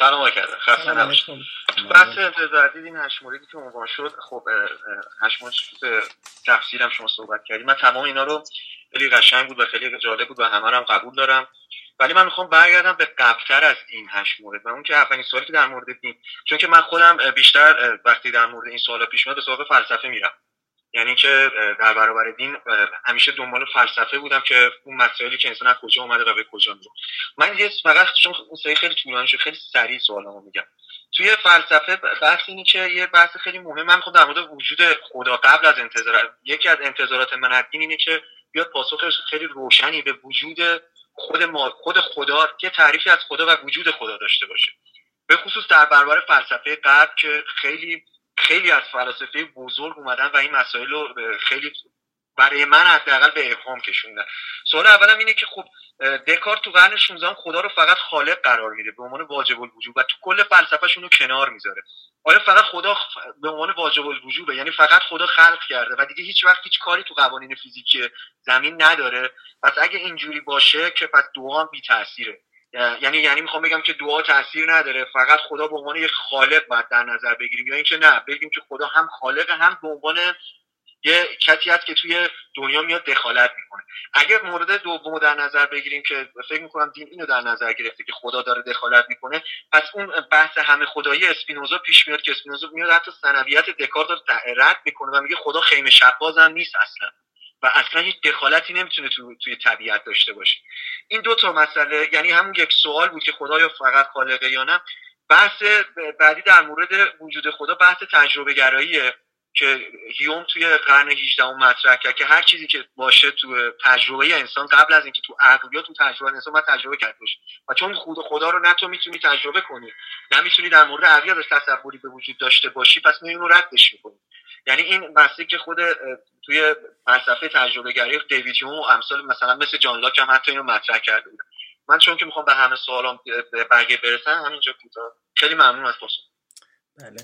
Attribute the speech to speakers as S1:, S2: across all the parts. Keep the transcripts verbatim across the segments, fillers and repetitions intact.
S1: سلام علیکم. خسته نباشید. بحث انتظاردید این هشت موردی که عنوان شد، خب هشت مورد تفصیلم شما صحبت کردیم. من تمام اینا رو خیلی قشنگ بود و خیلی جالب بود و همه رو هم قبول دارم، ولی من میخوام برگردم به قبل‌تر از این هشت مورد و اون که اولین سوالی که در مورد دین، چون که من خودم بیشتر وقتی در مورد این سوالا پیش میاد به سراغ فلسفه میرم، یعنی که در برابر دین همیشه دنبال فلسفه بودم که اون مسائلی که انسان از کجا اومده و به کجا میره. من یه فقط چون اون سری خیلی طولانی شد خیلی سریع سوالامو میگم. توی فلسفه بحث اینه که یه بحث خیلی مهمه، من خود در مورد وجود خدا قبل از انتظار، یکی از انتظارات من از دین اینه که بیاد پاسخ خیلی روشنی به وجود خود ما، خود خدا، که تعریفی از خدا و وجود خدا داشته باشه، به خصوص در برابر فلسفه غرب که خیلی خیلی از فلاسفه بزرگ اومدن و این مسائل رو خیلی برای من حداقل به ابهام کشوندن. سوال اولم اینه که خب دکارت تو قرن شانزدهم خدا رو فقط خالق قرار میده به عنوان واجب الوجود و تو کل فلسفه‌شون رو کنار میذاره. آیا فقط خدا به عنوان واجب الوجوده، یعنی فقط خدا خلق کرده و دیگه هیچ وقت هیچ کاری تو قوانین فیزیکی زمین نداره؟ پس اگه اینجوری باشه که پس دعا هم بی تأثیره. یعنی یعنی میخوام بگم که دعا تأثیر نداره، فقط خدا به عنوان یک خالق باید در نظر بگیریم، یا اینکه نه بگیم که خدا هم خالق هم به عنوان یه کسی هست که توی دنیا میاد دخالت میکنه. اگر مورد دوم در نظر بگیریم که فکر میکنم دین اینو در نظر گرفته که خدا داره دخالت میکنه، پس اون بحث همه خدایی اسپینوزا پیش میاد که اسپینوزا میاد حتی ثنویت دکارت رو رد میکنه و میگه خدا خیمه شب‌باز هم نیست اصلا و اصلا هیچ دخالتی نمیتونه تو توی طبیعت داشته باشه. این دو تا مسئله، یعنی همون یک سوال بود که خدا یا فقط خالقه یا نه. بحث بعدی در مورد وجود خدا بحث تجربه گراییه که هیوم توی قرن هجدهم مطرح کرد که هر چیزی که باشه تو تجربه انسان قبل از اینکه تو عقل یا تو تجربه انسان ما تجربه کرده باشه، و چون خود خدا رو نه تو میتونی تجربه کنی نه میتونی در مورد عقل ازش تصوری به وجود داشته باشی، پس میونو ردش میکنی. یعنی این بحثی که خود توی فلسفه تجربه گرایی دیوید هیوم و امثال مثلا مثل جان لاک هم حتی اینو مطرح کرده بودن. من چون که میخوام به همه سوالام به بقیه برسم همینجا کوتاه. خیلی ممنون از پاسخ.
S2: بله.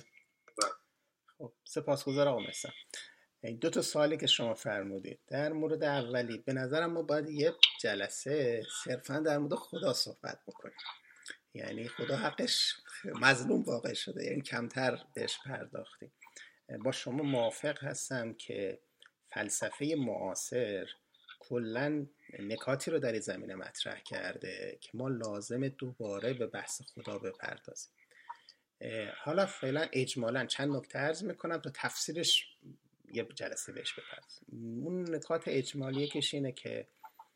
S2: خب سپاسگزارم آقا محسن. دو تا سوالی که شما فرمودید، در مورد اولی به نظرم ما باید یه جلسه صرفا در مورد خدا صحبت بکنیم. یعنی خدا حقش مظلوم واقع شده، یعنی کمتر بهش پرداختیم. با شما موافق هستم که فلسفه معاصر کلاً نکاتی رو در این زمینه مطرح کرده که ما لازم دوباره به بحث خدا بپردازیم. حالا فعلا اجمالاً چند نکته عرض میکنم تا تفسیرش یه جلسه بهش بپردازیم. اون نکات اجمالیه کش اینه که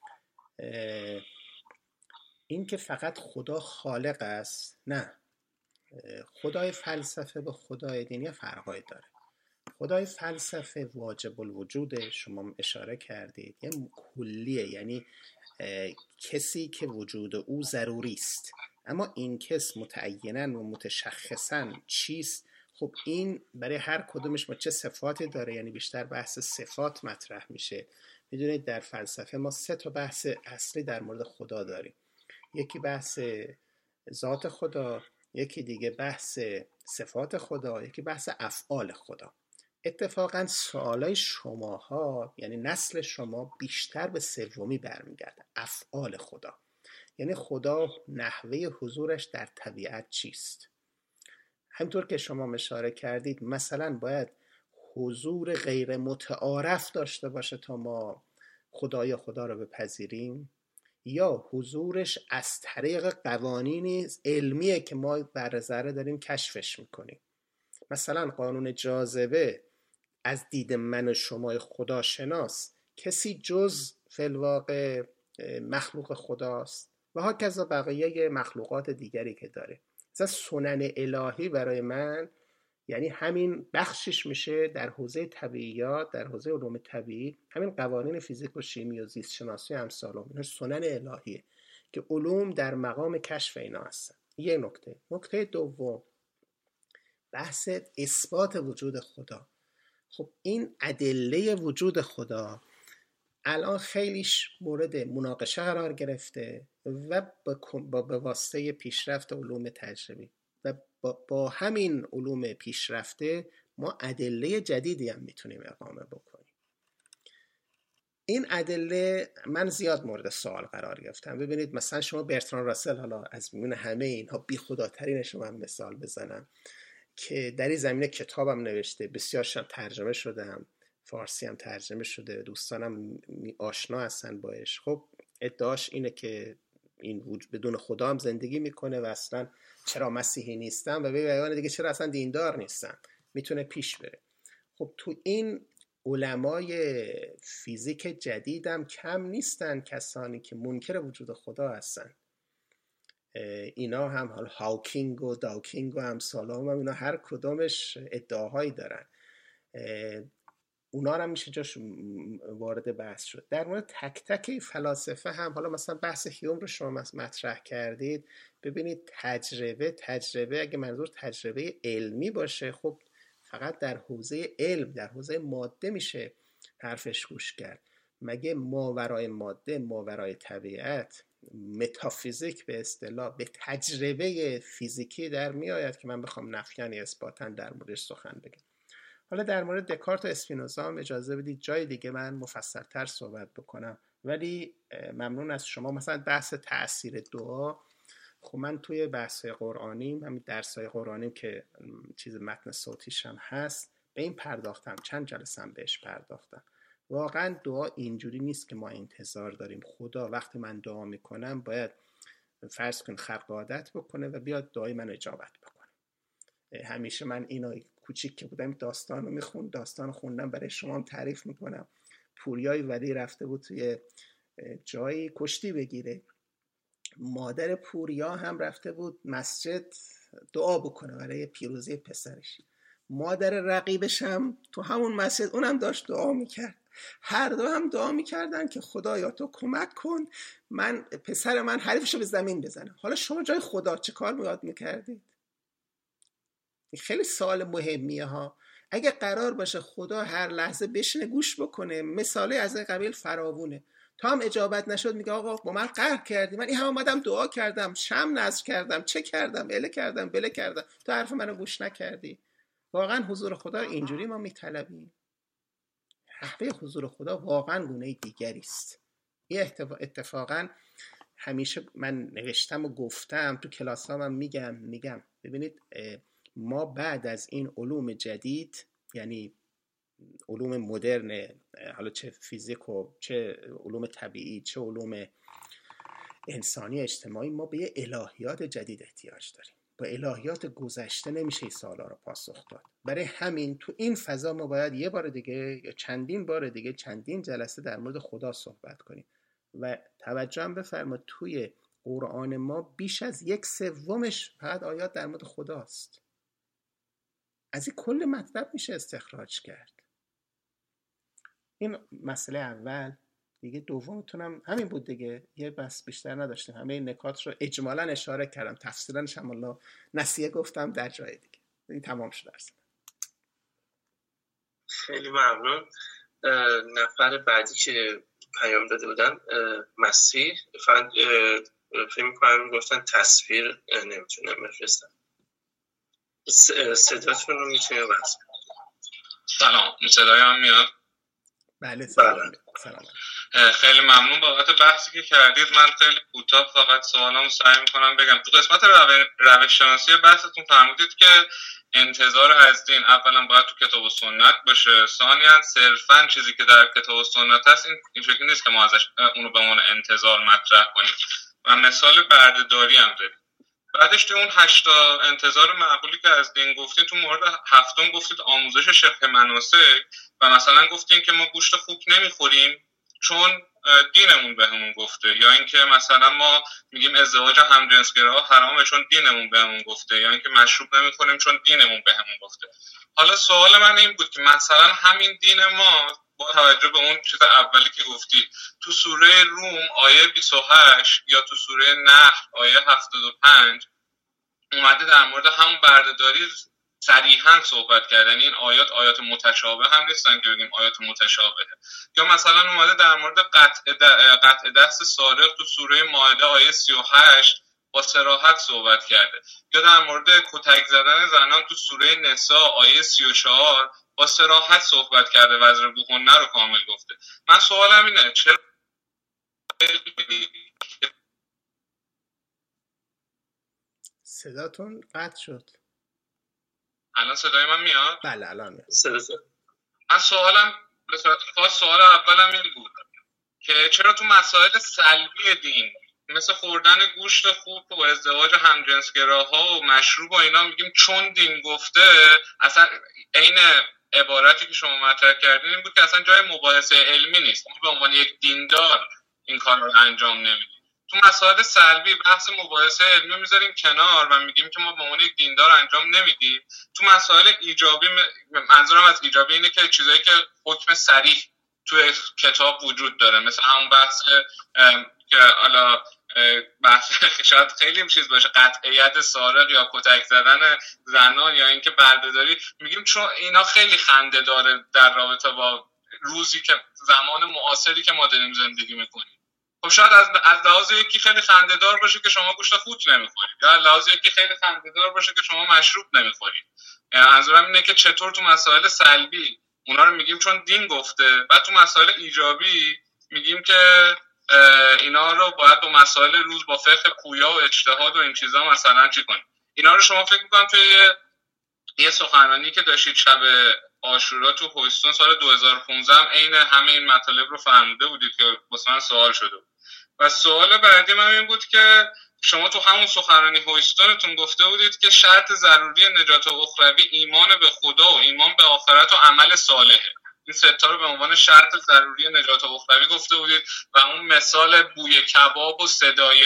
S2: این که فقط خدا خالق است، نه، خدای فلسفه به خدای دینی فرقای داره. خدای فلسفه واجب الوجوده، شما اشاره کردید، یه کلیه، یعنی کسی که وجود او ضروری است. اما این کس متعیناً و متشخصاً چیست؟ خب این برای هر کدومش ما چه صفاتی داره، یعنی بیشتر بحث صفات مطرح میشه. میدونید در فلسفه ما سه تا بحث اصلی در مورد خدا داریم. یکی بحث ذات خدا، یکی دیگه بحث صفات خدا، یکی بحث افعال خدا. اتفاقا سوالای شماها، یعنی نسل شما، بیشتر به سومی برمیگرده، افعال خدا. یعنی خدا نحوه حضورش در طبیعت چیست؟ همطور که شما اشاره کردید مثلا باید حضور غیر متعارف داشته باشه تا ما خدای خدا رو بپذیریم، یا حضورش از طریق قوانین علمیه که ما بر ذره داریم کشفش میکنیم. مثلا قانون جاذبه از دید من و شما خداشناس کسی جز فی الواقع مخلوق خداست و ها کذا بقیه مخلوقات دیگری که داره. مثلا سنن الهی برای من یعنی همین بخشش میشه در حوزه طبیعیات، در حوزه علوم طبیعی، همین قوانین فیزیک و شیمی و زیست شناسی و امثال اون سنن الهیه که علوم در مقام کشف اینا هستن. یه نکته. نکته دوم بحث اثبات وجود خدا. خب این ادله وجود خدا الان خیلیش مورد مناقشه قرار گرفته و با به واسطه پیشرفت علوم تجربی و با, با همین علوم پیشرفته ما ادله جدیدی هم میتونیم اقامه بکنیم. این ادله من زیاد مورد سوال قرار گرفتم. ببینید مثلا شما برتران راسل، حالا از میون همه اینها بی خداترینش رو من مثال بزنم که در این زمینه کتابم نوشته، بسیارش هم ترجمه شده، هم فارسی هم ترجمه شده، دوستانم آشنا هستن باش. خب ادعاش اینه که این وجود بدون خدا هم زندگی میکنه و اصلا چرا مسیحی نیستم و به بیان دیگه چرا اصلا دیندار نیستم، میتونه پیش بره. خب تو این علمای فیزیک جدیدم کم نیستن کسانی که منکر وجود خدا هستن. اینا هم حال هاوکینگ و داوکینگ و امثال هم اینا هر کدامش ادعاهایی دارن، اونا هم میشه جاش وارد بحث شد. در مورد تک تک فلاسفه هم، حالا مثلا بحث هیوم رو شما مطرح کردید، ببینید تجربه تجربه اگه منظور تجربه علمی باشه، خب فقط در حوزه علم، در حوزه ماده میشه حرفش گوش کرد. مگه ماورای ماده، ماورای طبیعت، متافیزیک به اصطلاح به تجربه فیزیکی در می آید که من بخوام نفیاً یا اثباتاً در موردش سخن بگم؟ حالا در مورد دکارت و اسپینوزا هم اجازه بدید جای دیگه من مفصل‌تر صحبت بکنم، ولی ممنون از شما. مثلا بحث تأثیر دعا، خب من توی بحث‌های قرآنیم، همین درس‌های قرآنیم که چیز متن صوتیش هم هست، به این پرداختم، چند جلسه هم بهش پرداختم. واقعا دعا اینجوری نیست که ما انتظار داریم خدا وقتی من دعا میکنم باید فرض کن خلق عادت بکنه و بیاد دعای من اجابت بکنه. همیشه من اینو کوچیک که بودم داستان رو میخوند، داستان خوندم برای شما هم تعریف میکنم. پوریای ولی رفته بود توی جایی کشتی بگیره، مادر پوریا هم رفته بود مسجد دعا بکنه برای پیروزی پسرش، مادر رقیبش هم تو همون مسجد اونم داشت دعا میکرد. هر دو هم دعا میکردن که خدایا تو کمک کن من پسر من حریفشو به زمین بزنه. حالا شما جای خدا چه کار میاد میکردید؟ خیلی سوال مهمیه ها. اگه قرار باشه خدا هر لحظه بشینه گوش بکنه، مثالی از این قبیل فراوونه. تا هم اجابت نشد میگه آقا با من قهر کردی، من این هم اومدم دعا کردم، شم نذر کردم، چه کردم، اله کردم، بله کردم، تو حرف منو گوش نکردی. واقعا حضور خدا اینجوری ما میطلبیم؟ نحوه حضور خدا واقعا گونه دیگری است. این اتفاقا همیشه من نوشتم و گفتم، تو کلاسام هم میگم میگم ببینید ما بعد از این علوم جدید، یعنی علوم مدرن، حالا چه فیزیک و چه علوم طبیعی چه علوم انسانی اجتماعی، ما به یه الهیات جدید احتیاج داریم. با الهیات گذشته نمیشه این سوالا رو پاسخ داد. برای همین تو این فضا ما باید یه بار دیگه یا چندین بار دیگه چندین جلسه در مورد خدا صحبت کنیم. و توجه هم بفرمایید توی قرآن ما بیش از یک سومش فقط آیات در مورد خداست. از این کل مطلب میشه استخراج کرد. این مسئله اول. دیگه دومتونم همین بود دیگه، یه بس بیشتر نداشتیم، همه این نکات رو اجمالا اشاره کردم، تفصیلنش هم الله نسیه گفتم در جای دیگه. این تمام شد درس.
S3: خیلی ممنون. نفر بعدی که پیام داده بودن مسیح، فقط فکر می‌کنم گفتن تصویر نمیتونم بفرستم. صداتون رو میتونم بس.
S4: سلام، صدای من میاد؟
S2: بله سلام. سلام.
S4: خیلی ممنون بابت بحثی که کردید. من خیلی کوتاه فقط سوالامو سعی میکنم بگم. تو قسمت روش شناسی بحثتون فرمودید که انتظار از دین اولا باید تو کتاب و سنت باشه، ثانیاً صرفاً چیزی که در کتاب و سنت هست این این شکلی نیست که ما ازش اونو به عنوان انتظار مطرح کنیم. و مثال بردهداری هم دارید. بعدش تو اون هشتا انتظار معقولی که از دین گفتین، تو مورد هفتم گفتید آموزش شبه مناسک و مثلا گفتین که ما گوشت خوک نمیخوریم چون دینمون بهمون گفته، یا اینکه مثلا ما میگیم ازدواج همجنسگراها حرامه چون دینمون بهمون گفته، یا اینکه مشروب نمیخوریم چون دینمون بهمون گفته. حالا سوال من این بود که مثلا همین دین ما با توجه به اون چیز اولی که گفتی تو سوره روم آیه بیست و هشت یا تو سوره نحل آیه هفتاد و پنج اومده در مورد همون بردهداری صریحاً صحبت کردن. این آیات آیات متشابه هم نیستن که بگیم آیات متشابهه. یا مثلا اومده در مورد قطع قطع دست سارق تو سوره مائده آیه سی و هشت با صراحت صحبت کرده. یا در مورد کتک زدن زنان تو سوره نساء آیه سی و چهار با صراحت صحبت کرده، وزر بوهنه رو کامل گفته. من سوالم اینه چرا
S2: صداتون قطع شد؟
S4: الان صدای من میاد؟
S2: بله الان میاد.
S4: من سوالم به صورت خاص سوال اولم این بود که چرا تو مسائل سلبی دین مثل خوردن گوشت خوب و ازدواج همجنسگراها و مشروب و اینا میگیم چون دین گفته، اصلا عین عبارتی که شما مطرح کردین این بود که اصلا جای مباحثه علمی نیست، ما به عنوان یک دیندار این کار رو انجام نمیدیم. تو مسائل سلبی بحث مباحثه علمی میذاریم کنار و میگیم که ما به عنوان یک دیندار انجام نمیدیم. تو مسائل ایجابی، منظورم از ایجابی اینه که چیزایی که حکم صریح توی کتاب وجود داره، مثل همون بحث که حالا بحث شاید خیلی چیز باشه، قطعیت سارق یا کتک زدن زنان یا اینکه بردهداری، میگیم چون اینا خیلی خنده داره در رابطه با روزی که زمان معاصری که ما داریم زندگی میکنیم. خب شاید از از لحاظ یکی خیلی خنده‌دار باشه که شما گوشت خوک نمیخورید، یا از لحاظ یکی خیلی خنده‌دار باشه که شما مشروب نمیخورید. یعنی منظورم اینه که چطور تو مسائل سلبی اونا رو میگیم چون دین گفته، بعد تو مسائل ایجابی میگیم که اینا رو باید با مسائل روز با فقه پویا و اجتهاد و این چیزا مثلا چی کنیم. اینا رو شما فکر می‌کنم توی یه, یه سخنرانی که داشتید شب عاشورا تو هویستون سال دو هزار و پانزده هم عین همه این مطالب رو فرموده بودید که واسه من سوال شده بود. و سوال بعدی من این بود که شما تو همون سخنرانی هویستونتون گفته بودید که شرط ضروری نجات اخروی ایمان به خدا و ایمان به آخرت و عمل صالحه. این سه تا رو به عنوان شرط ضروری نجات اخروی گفته بودید و اون مثال بوی کباب و صدای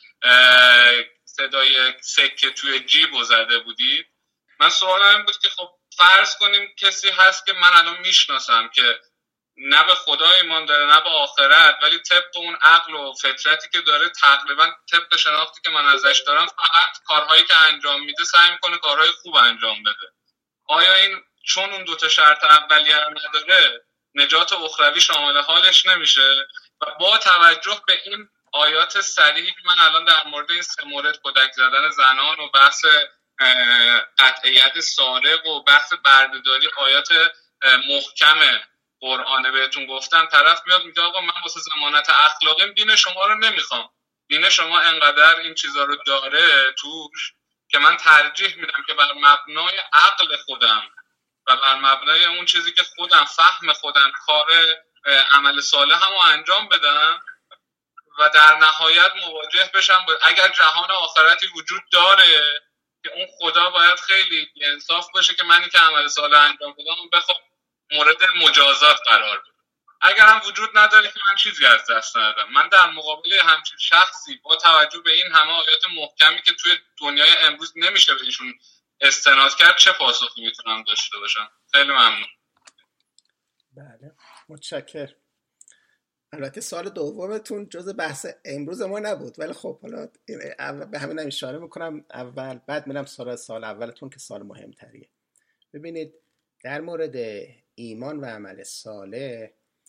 S4: صدای سکه توی جیب زده بودید. من سوالم این بود که خب فرض کنیم کسی هست که من الان میشناسم که نه به خدا ایمان داره نه به آخرت، ولی طبق اون عقل و فطرتی که داره، تقریبا طبق شناختی که من ازش دارم، فقط کارهایی که انجام میده سعی میکنه کارهای خوب انجام بده. آیا این چون اون دوتا شرط اولیه رو نداره نجات اخروی شامل حالش نمیشه؟ و با توجه به این آیات صریحی که من الان در مورد این سه مورد، کتک زدن زنان و بحث قطعیت سارق و بحث بردهداری، آیات محکم قرآن بهتون گفتم، طرف میاد میگه آقا من واسه ضمانت اخلاقیم دین شما رو نمیخوام، دین شما انقدر این چیزا رو داره توش که من ترجیح میدم که بر مبنای عقل خودم و بر مبنای اون چیزی که خودم فهم خودم کار عمل صالح هم رو انجام بدم و در نهایت مواجه بشم با اگر جهان آخرتی وجود داره که اون خدا باید خیلی انصاف باشه که منی که عمل صالح انجام بدم بخوام مورد مجازات قرار بده. اگر هم وجود نداره که من چیزی از دست ندادم. من در مقابل همچین شخصی با توجه به این همه آیات محکمی که توی دنیای امروز نمیشه بهشون استناد کرد چه پاسخی میتونم داشته باشم؟ خیلی ممنون.
S2: بله متشکرم. البته سال دومتون جز بحث امروز ما نبود، ولی خب حالا به همین هم اشاره میکنم اول، بعد میرم سال سال اولتون که سال مهمتریه. ببینید در مورد ایمان و عمل صالح،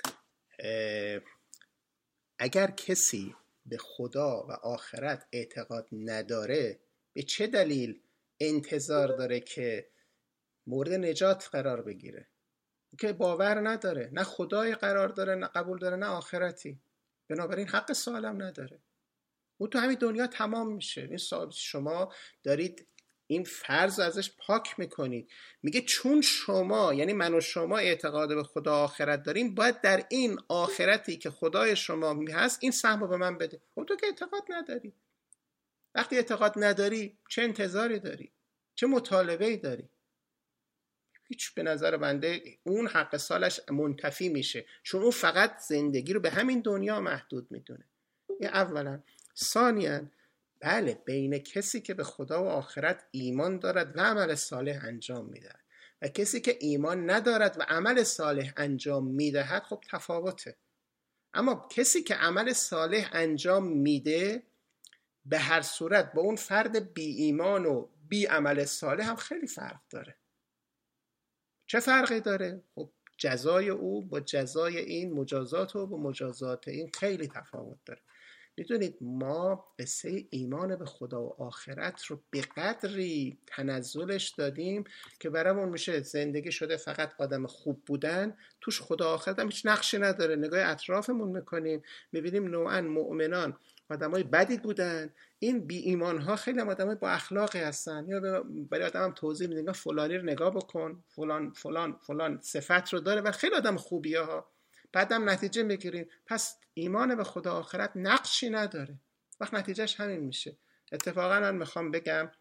S2: اگر کسی به خدا و آخرت اعتقاد نداره به چه دلیل انتظار داره که مورد نجات قرار بگیره؟ که باور نداره، نه خدای قرار داره، نه قبول داره، نه آخرتی، بنابراین حق سوالم نداره. اون تو همین دنیا تمام میشه. این شما دارید این فرض ازش پاک میکنید. میگه چون شما، یعنی من و شما، اعتقاد به خدا آخرت داریم، باید در این آخرتی که خدای شما هست این سهم رو به من بده. اون تو که اعتقاد نداری. وقتی اعتقاد نداری چه انتظاری داری؟ چه مطالبه‌ای داری؟ هیچ. به نظر بنده اون حق سالش منتفی میشه، چون اون فقط زندگی رو به همین دنیا محدود میدونه. این اولا. ثانیاً بله، بین کسی که به خدا و آخرت ایمان دارد و عمل صالح انجام میدهد و کسی که ایمان ندارد و عمل صالح انجام میدهد خب تفاوته. اما کسی که عمل صالح انجام میده به هر صورت با اون فرد بی ایمان و بی عمل صالح هم خیلی فرق داره. چه فرقی داره؟ خب جزای او با جزای این، مجازات او با مجازات این خیلی تفاوت داره. میدونید ما قصه ایمان به خدا و آخرت رو به قدری تنزلش دادیم که برامون میشه زندگی شده فقط آدم خوب بودن، توش خدا آخرت هم هیچ نقشی نداره. نگاه اطرافمون میکنیم میبینیم نوعا مؤمنان آدمای بدی بودن، این بی ایمان ها خیلی آدمای با اخلاقی هستن. یا برای آدم هم توضیح میدن فلانی رو نگاه بکن، فلان فلان فلان صفت رو داره و خیلی آدم خوبیه ها. بعدم نتیجه میگیریم پس ایمان به خدا آخرت نقشی نداره. وقت نتیجهش همین میشه. اتفاقا من میخوام بگم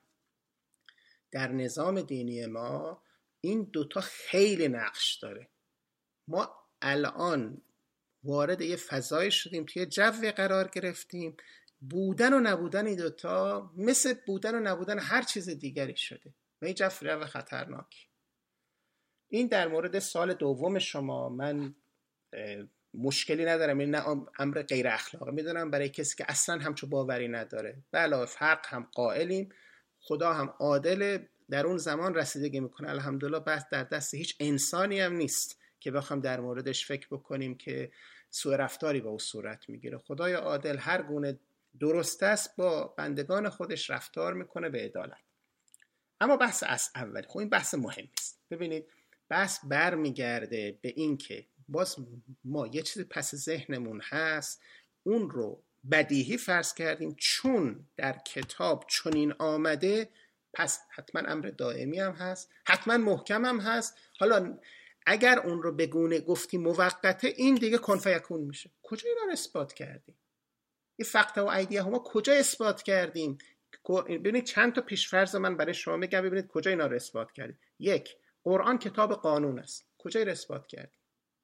S2: در نظام دینی ما این دوتا خیلی نقش داره. ما الان وارد یه فضای شدیم، توی جوی قرار گرفتیم، بودن و نبودن این دوتا مثل بودن و نبودن هر چیز دیگری شده و این جو رو خطرناک. این در مورد سال دوم شما من مشکلی ندارم، این نه امر غیر اخلاقی میدونم برای کسی که اصلا همچو باوری نداره. به علاوه حق هم قائلیم، خدا هم عادل، در اون زمان رسیدگی میکنه. الحمدلله بحث در دست هیچ انسانی هم نیست که بخوام در موردش فکر بکنیم که سوء رفتاری با او صورت میگیره. خدای عادل هر گونه درست است با بندگان خودش رفتار میکنه به عدالت. اما بحث از اولی، خب این بحث مهمی است. ببینید بحث بر میگرده به این که باز ما یه چیزی پس ذهنمون هست، اون رو بدیهی فرض کردیم چون در کتاب چنین آمده پس حتما امر دائمی هم هست، حتما محکم هم هست. حالا اگر اون رو بگونه گفتی موقته، این دیگه کن فیکون میشه. کجا اینا رو اثبات کردیم؟ این فقط و ایدیه ها ما کجا اثبات کردیم؟ ببینید چند تا پیشفرض من برای شما میگم، ببینید کجا اینا رو اثبات کردیم. یک، قرآن کتاب قانون است. کجا رو اثبات کردیم؟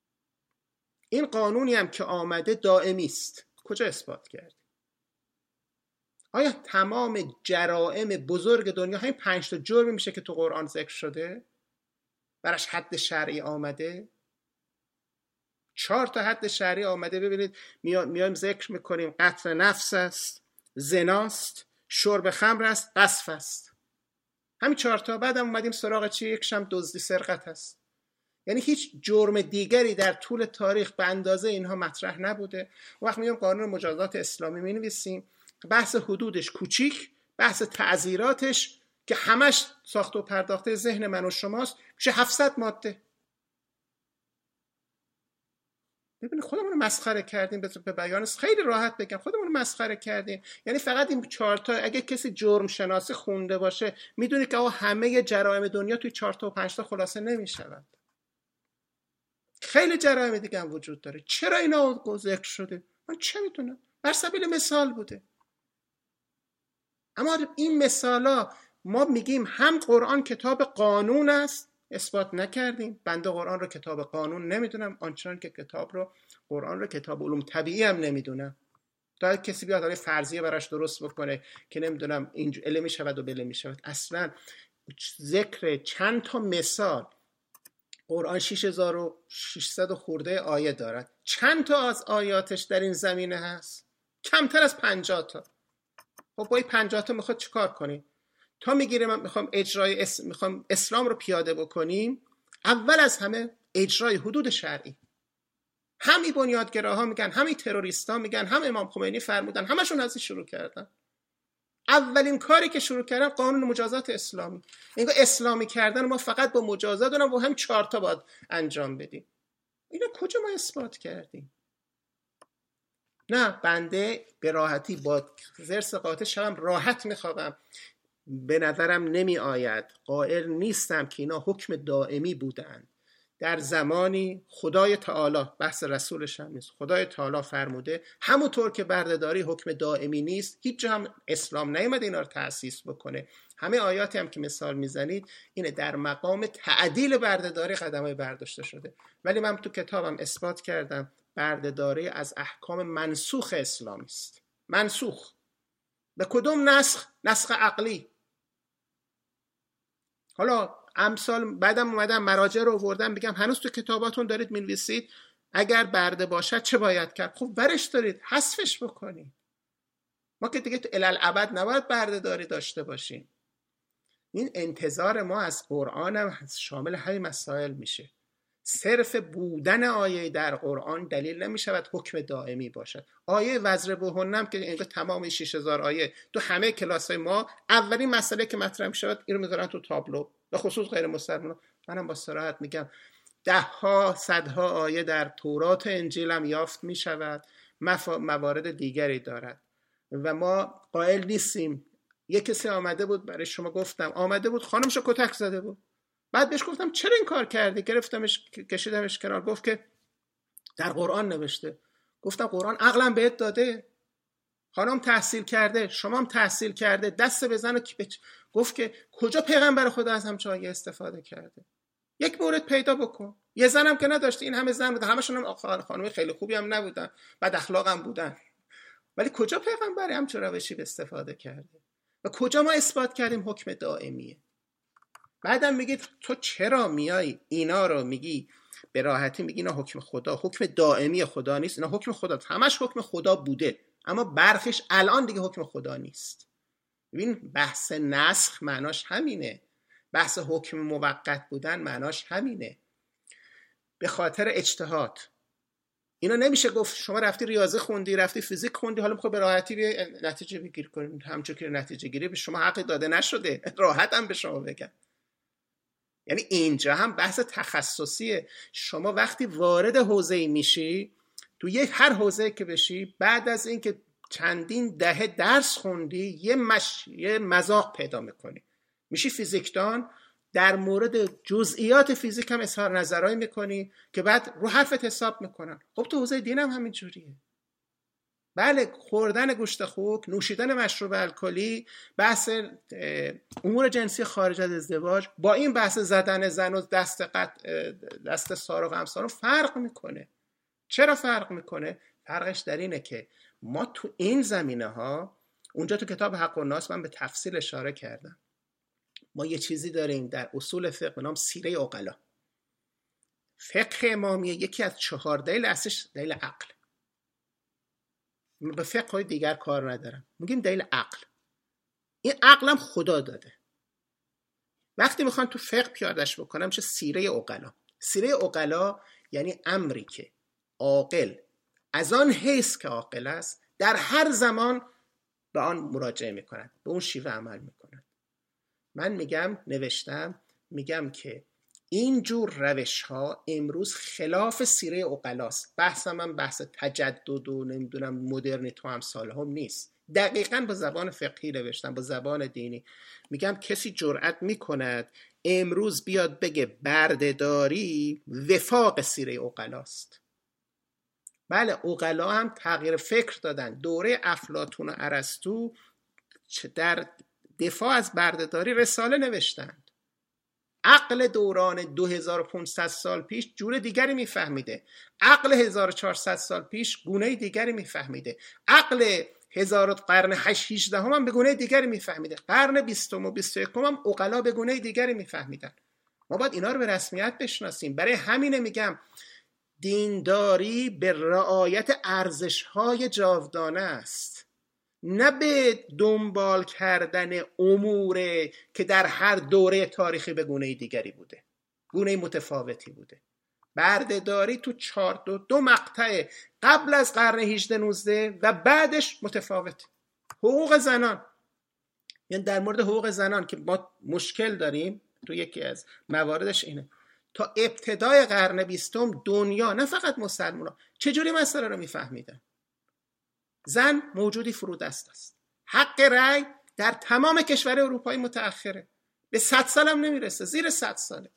S2: این قانونی هم که آمده دائمی است. کجا اثبات کردیم؟ آیا تمام جرائم بزرگ دنیا همین پنج تا جرمی میشه که تو قرآن ذکر شده؟ براش حد شرعی آمده؟ چهار تا حد شرعی آمده. ببینید میایم ذکر میکنیم قتل نفس است، زناست، شرب خمر است، قذف است. همین چهار تا. بعدم اومدیم سراغ چی؟ یکشم دزدی سرقت است. یعنی هیچ جرم دیگری در طول تاریخ به اندازه اینها مطرح نبوده. وقت میگم قانون مجازات اسلامی مینویسیم، بحث حدودش کوچیک، بحث تعزیراتش که همش ساخت و پرداخته ذهن من و شماست میشه هفتصد ماده. ببینید خودمون رو مسخره کردیم. به بیان خیلی راحت بگم خودمون رو مسخره کردیم. یعنی فقط این چهار تا، اگه کسی جرم شناسی خونده باشه میدونه که همه جرایم دنیا توی چهار تا و پنج تا خلاصه نمیشود. خیلی جرایم دیگه هم وجود داره. چرا اینا ذکر شده؟ من چه میدونم، بر سبیل مثال بوده. اما این مثالا ما میگیم هم قرآن کتاب قانون است، اثبات نکردیم. بنده قرآن رو کتاب قانون نمیدونم، آنچنان که کتاب رو قرآن رو کتاب علوم طبیعی هم نمیدونم. تا کسی بیاد داره فرضیه براش درست بکنه که نمیدونم این اله میشود و بله میشود. اصلا ذکر چند تا مثال، قرآن شش هزار و ششصد خورده آیه دارد. چند تا از آیاتش در این زمینه هست؟ کمتر از پنجاه تا. خب با این پنجاه تا میخواد چیکار کنیم؟ تا میگیره من میخوام اجرای اس... میخوام اسلام رو پیاده بکنیم، اول از همه اجرای حدود شرعی. همین بنیادگراها میگن، همین تروریستا میگن، هم امام خمینی فرمودن، همشون از این شروع کردن. اولین کاری که شروع کردن قانون مجازات اسلامی. اینگاه اسلامی کردن ما فقط با مجازات اونم با هم چهار تا باید انجام بدیم. اینا کجا ما اثبات کردیم؟ نه، بنده به راحتی با زرس قاطع شبم راحت میخوابم. به نظرم نمی آید، قائل نیستم که اینا حکم دائمی بودند. در زمانی خدای تعالی، بحث رسولش هم نیست، خدای تعالی فرموده همونطور که بردهداری حکم دائمی نیست، هیچ جا هم اسلام نیامده اینا رو تأسیس بکنه. همه آیاتی هم که مثال میزنید اینه در مقام تعدیل بردهداری قدمای برداشته شده. ولی من تو کتابم اثبات کردم بردهداری از احکام منسوخ اسلامی است. منسوخ. به کدوم نسخ؟ نسخ عقلی. حالا امثال بعدم اومدم مراجع رو آوردم بگم هنوز تو کتاباتون دارید می‌نویسید اگر برده باشد چه باید کرد؟ خب برش دارید، حذفش بکنید. ما که دیگه تو الالعبد نباید برده داری داشته باشیم. این انتظار ما از قرآن هم شامل همین مسائل میشه. صرف بودن آیه در قرآن دلیل نمی شود حکم دائمی باشد. آیه وضربوهن که اینجا تمام شش هزار آیه تو همه کلاس های ما اولین مسئله که مطرح می شود این رو میذارن تو تابلو، به خصوص غیر مسلمان. منم با صراحت میگم ده ها صدها آیه در تورات و انجیل هم یافت می شود، موارد دیگری دارد و ما قائل نیستیم. یک کسی آمده بود برای شما گفتم آمده بود خانمشو کتک زده بود، بعد بهش گفتم چرا این کار کردی؟ گرفتمش کشیدمش کنار، گفت که در قرآن نوشته. گفتم قرآن عقلم بهت داده؟ خانم تحصیل کرده، شما هم تحصیل کرده، دست بزن و بچ... گفت که کجا پیغمبر خدا از همچه آیه استفاده کرده؟ یک مورد پیدا بکن. یه زنم که نداشته، این همه زن بود، همشون هم خانم خیلی خوبی هم نبودن، بد اخلاق هم بودن، ولی کجا پیغمبر همچه روشی استفاده کرده و کجا ما اثبات کردیم حکم دائمیه؟ بعدم میگید تو چرا میای اینا رو میگی به راحتی میگی اینا حکم خدا، حکم دائمی خدا نیست، اینا حکم خدا، همش حکم خدا بوده اما برخیش الان دیگه حکم خدا نیست. ببین بحث نسخ معناش همینه، بحث حکم موقت بودن معناش همینه، به خاطر اجتهاد. اینا نمیشه گفت شما رفتی ریاضی خوندی، رفتی فیزیک خوندی، حالا میخوای به راحتی به نتیجه بگیر کنید. همونجوری که نتیجه گیری به شما حق داده نشده، راحت هم به شما بگم. یعنی اینجا هم بحث تخصصیه. شما وقتی وارد حوزه‌ای میشی، تو یک هر حوزه‌ای که بشی، بعد از اینکه چندین دهه درس خوندی یه مش... یه مذاق پیدا میکنی، میشی فیزیکدان، در مورد جزئیات فیزیک هم اظهار نظرایی میکنی که بعد رو حرفت حساب میکنن. خب تو حوزه دین هم همین جوریه. بله، خوردن گوشت خوک، نوشیدن مشروب الکلی، بحث امور جنسی خارج از ازدواج با این بحث زدن زن و دست قط دست سارق و همسارو فرق میکنه. چرا فرق میکنه؟ فرقش در اینه که ما تو این زمینه ها، اونجا تو کتاب حق الناس من به تفصیل اشاره کردم، ما یه چیزی داریم در اصول فقه به نام سیره عقلا. فقه امامیه یکی از چهار دلیل اصلش دلیل عقل. به فقه های دیگر کار ندارم، میگیم دلیل عقل. این عقلم خدا داده. وقتی میخوان تو فقه پیادهش بکنم میشه سیره عقلا. سیره عقلا یعنی امری که عاقل از آن حیث که عاقل است در هر زمان به آن مراجعه میکنند، به اون شیوه عمل میکنند. من میگم نوشتم میگم که این جور روش ها امروز خلاف سیره عقلاست. بحثم من بحث تجدد و نمیدونم مدرنیته و امثال هم نیست، دقیقاً با زبان فقهی نوشتم، با زبان دینی. میگم کسی جرأت میکند امروز بیاد بگه بردهداری وفاق سیره عقلاست. بله، عقلا هم تغییر فکر دادن. دوره افلاطون و ارسطو در دفاع از بردهداری رساله نوشتند. عقل دوران دو هزار و پانصد سال پیش جور دیگری میفهمیده، عقل هزار و چهارصد سال پیش گونه دیگری میفهمیده، عقل هزار قرن هشت هجدهم هم به گونه دیگری میفهمیده، قرن بیستم و بیست و یکم هم عقلا به گونه دیگری میفهمیدن. ما باید اینا رو به رسمیت بشناسیم. برای همینه میگم دینداری به رعایت ارزش‌های جاودانه است، نه به دنبال کردن امور که در هر دوره تاریخی به گونه دیگری بوده، گونه متفاوتی بوده. بردهداری تو چهار دو, دو مقطع قبل از قرن هجده نوزده و بعدش متفاوته. حقوق زنان، یعنی در مورد حقوق زنان که ما مشکل داریم، تو یکی از مواردش اینه، تا ابتدای قرن بیستم دنیا نه فقط مسلمان چجوری مسئله رو میفهمیدن؟ زن موجودی فرودست است. حق رأی در تمام کشور اروپایی متأخره، به صد سال هم نمیرسه، زیر صد ساله.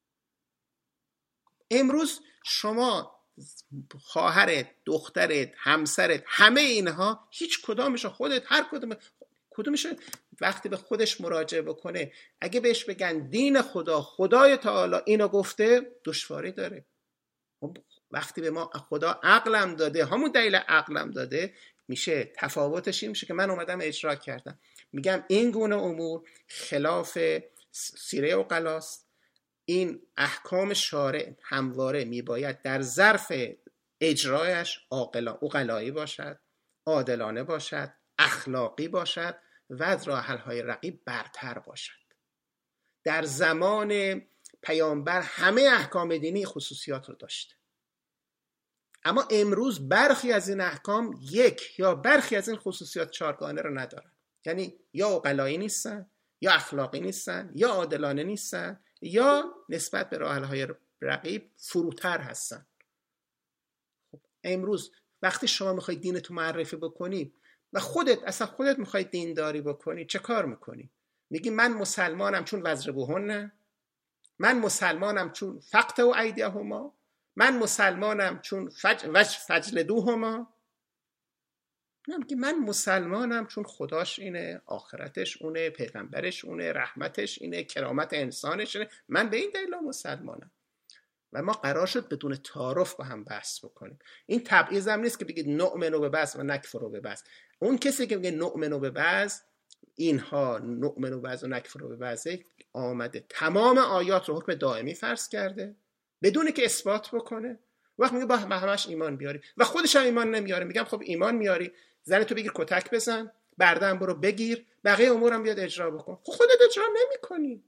S2: امروز شما خواهرت، دخترت، همسرت، همه اینها هیچ کدامش خودت هر کدوم کدومش وقتی به خودش مراجعه بکنه اگه بهش بگن دین خدا، خدای تعالی اینو گفته، دشواری داره. وقتی به ما خدا عقلم داده، همون دلیل عقلم داده، میشه تفاوتش این میشه که من اومدم اجرا کردم. میگم این گونه امور خلاف سیره عقلاست. این احکام شارع همواره میباید در ظرف اجرایش عقلایی باشد، عادلانه باشد، اخلاقی باشد و از راه حل‌های رقیب برتر باشد. در زمان پیامبر همه احکام دینی خصوصیات رو داشته، اما امروز برخی از این احکام یک یا برخی از این خصوصیات چهارگانه رو ندارن. یعنی یا عقلایی نیستن، یا اخلاقی نیستن، یا عادلانه نیستن، یا نسبت به راه حل‌های رقیب فروتر هستن. خب امروز وقتی شما میخوای دینتو معرفی بکنی و خودت اصلا خودت میخوای دینداری بکنی، چه کار میکنی؟ میگی من مسلمانم چون وزربوهن، من مسلمانم چون فقط و ایدیهما، من مسلمانم چون فج وج فجلدوهما. نه، میگی من مسلمانم چون خداش اینه، آخرتش اونه، پیغمبرش اونه، رحمتش اینه، کرامت انسانش اینه، من به این دلیل مسلمانم. و ما قرار شد بدون تعارف با هم بحث بکنیم. این تبعیض هم نیست که بگید نؤمنو به بعض و نکفرو به بعض. اون کسی که میگه نؤمنو به بعض، اینها نؤمنو به بعض و نکفرو به بعض، آمده تمام آیات رو حکم دائمی فرض کرده بدون که اثبات بکنه. وقت میگه با همش ایمان بیاری و خودش هم ایمان نمیاره. میگم خب ایمان میاری، زن تو بگیر کتک بزن، بردم برو بگیر، بقیه امورم بیاد اجرا بکن. خب خودت اجرا نمی‌کنی.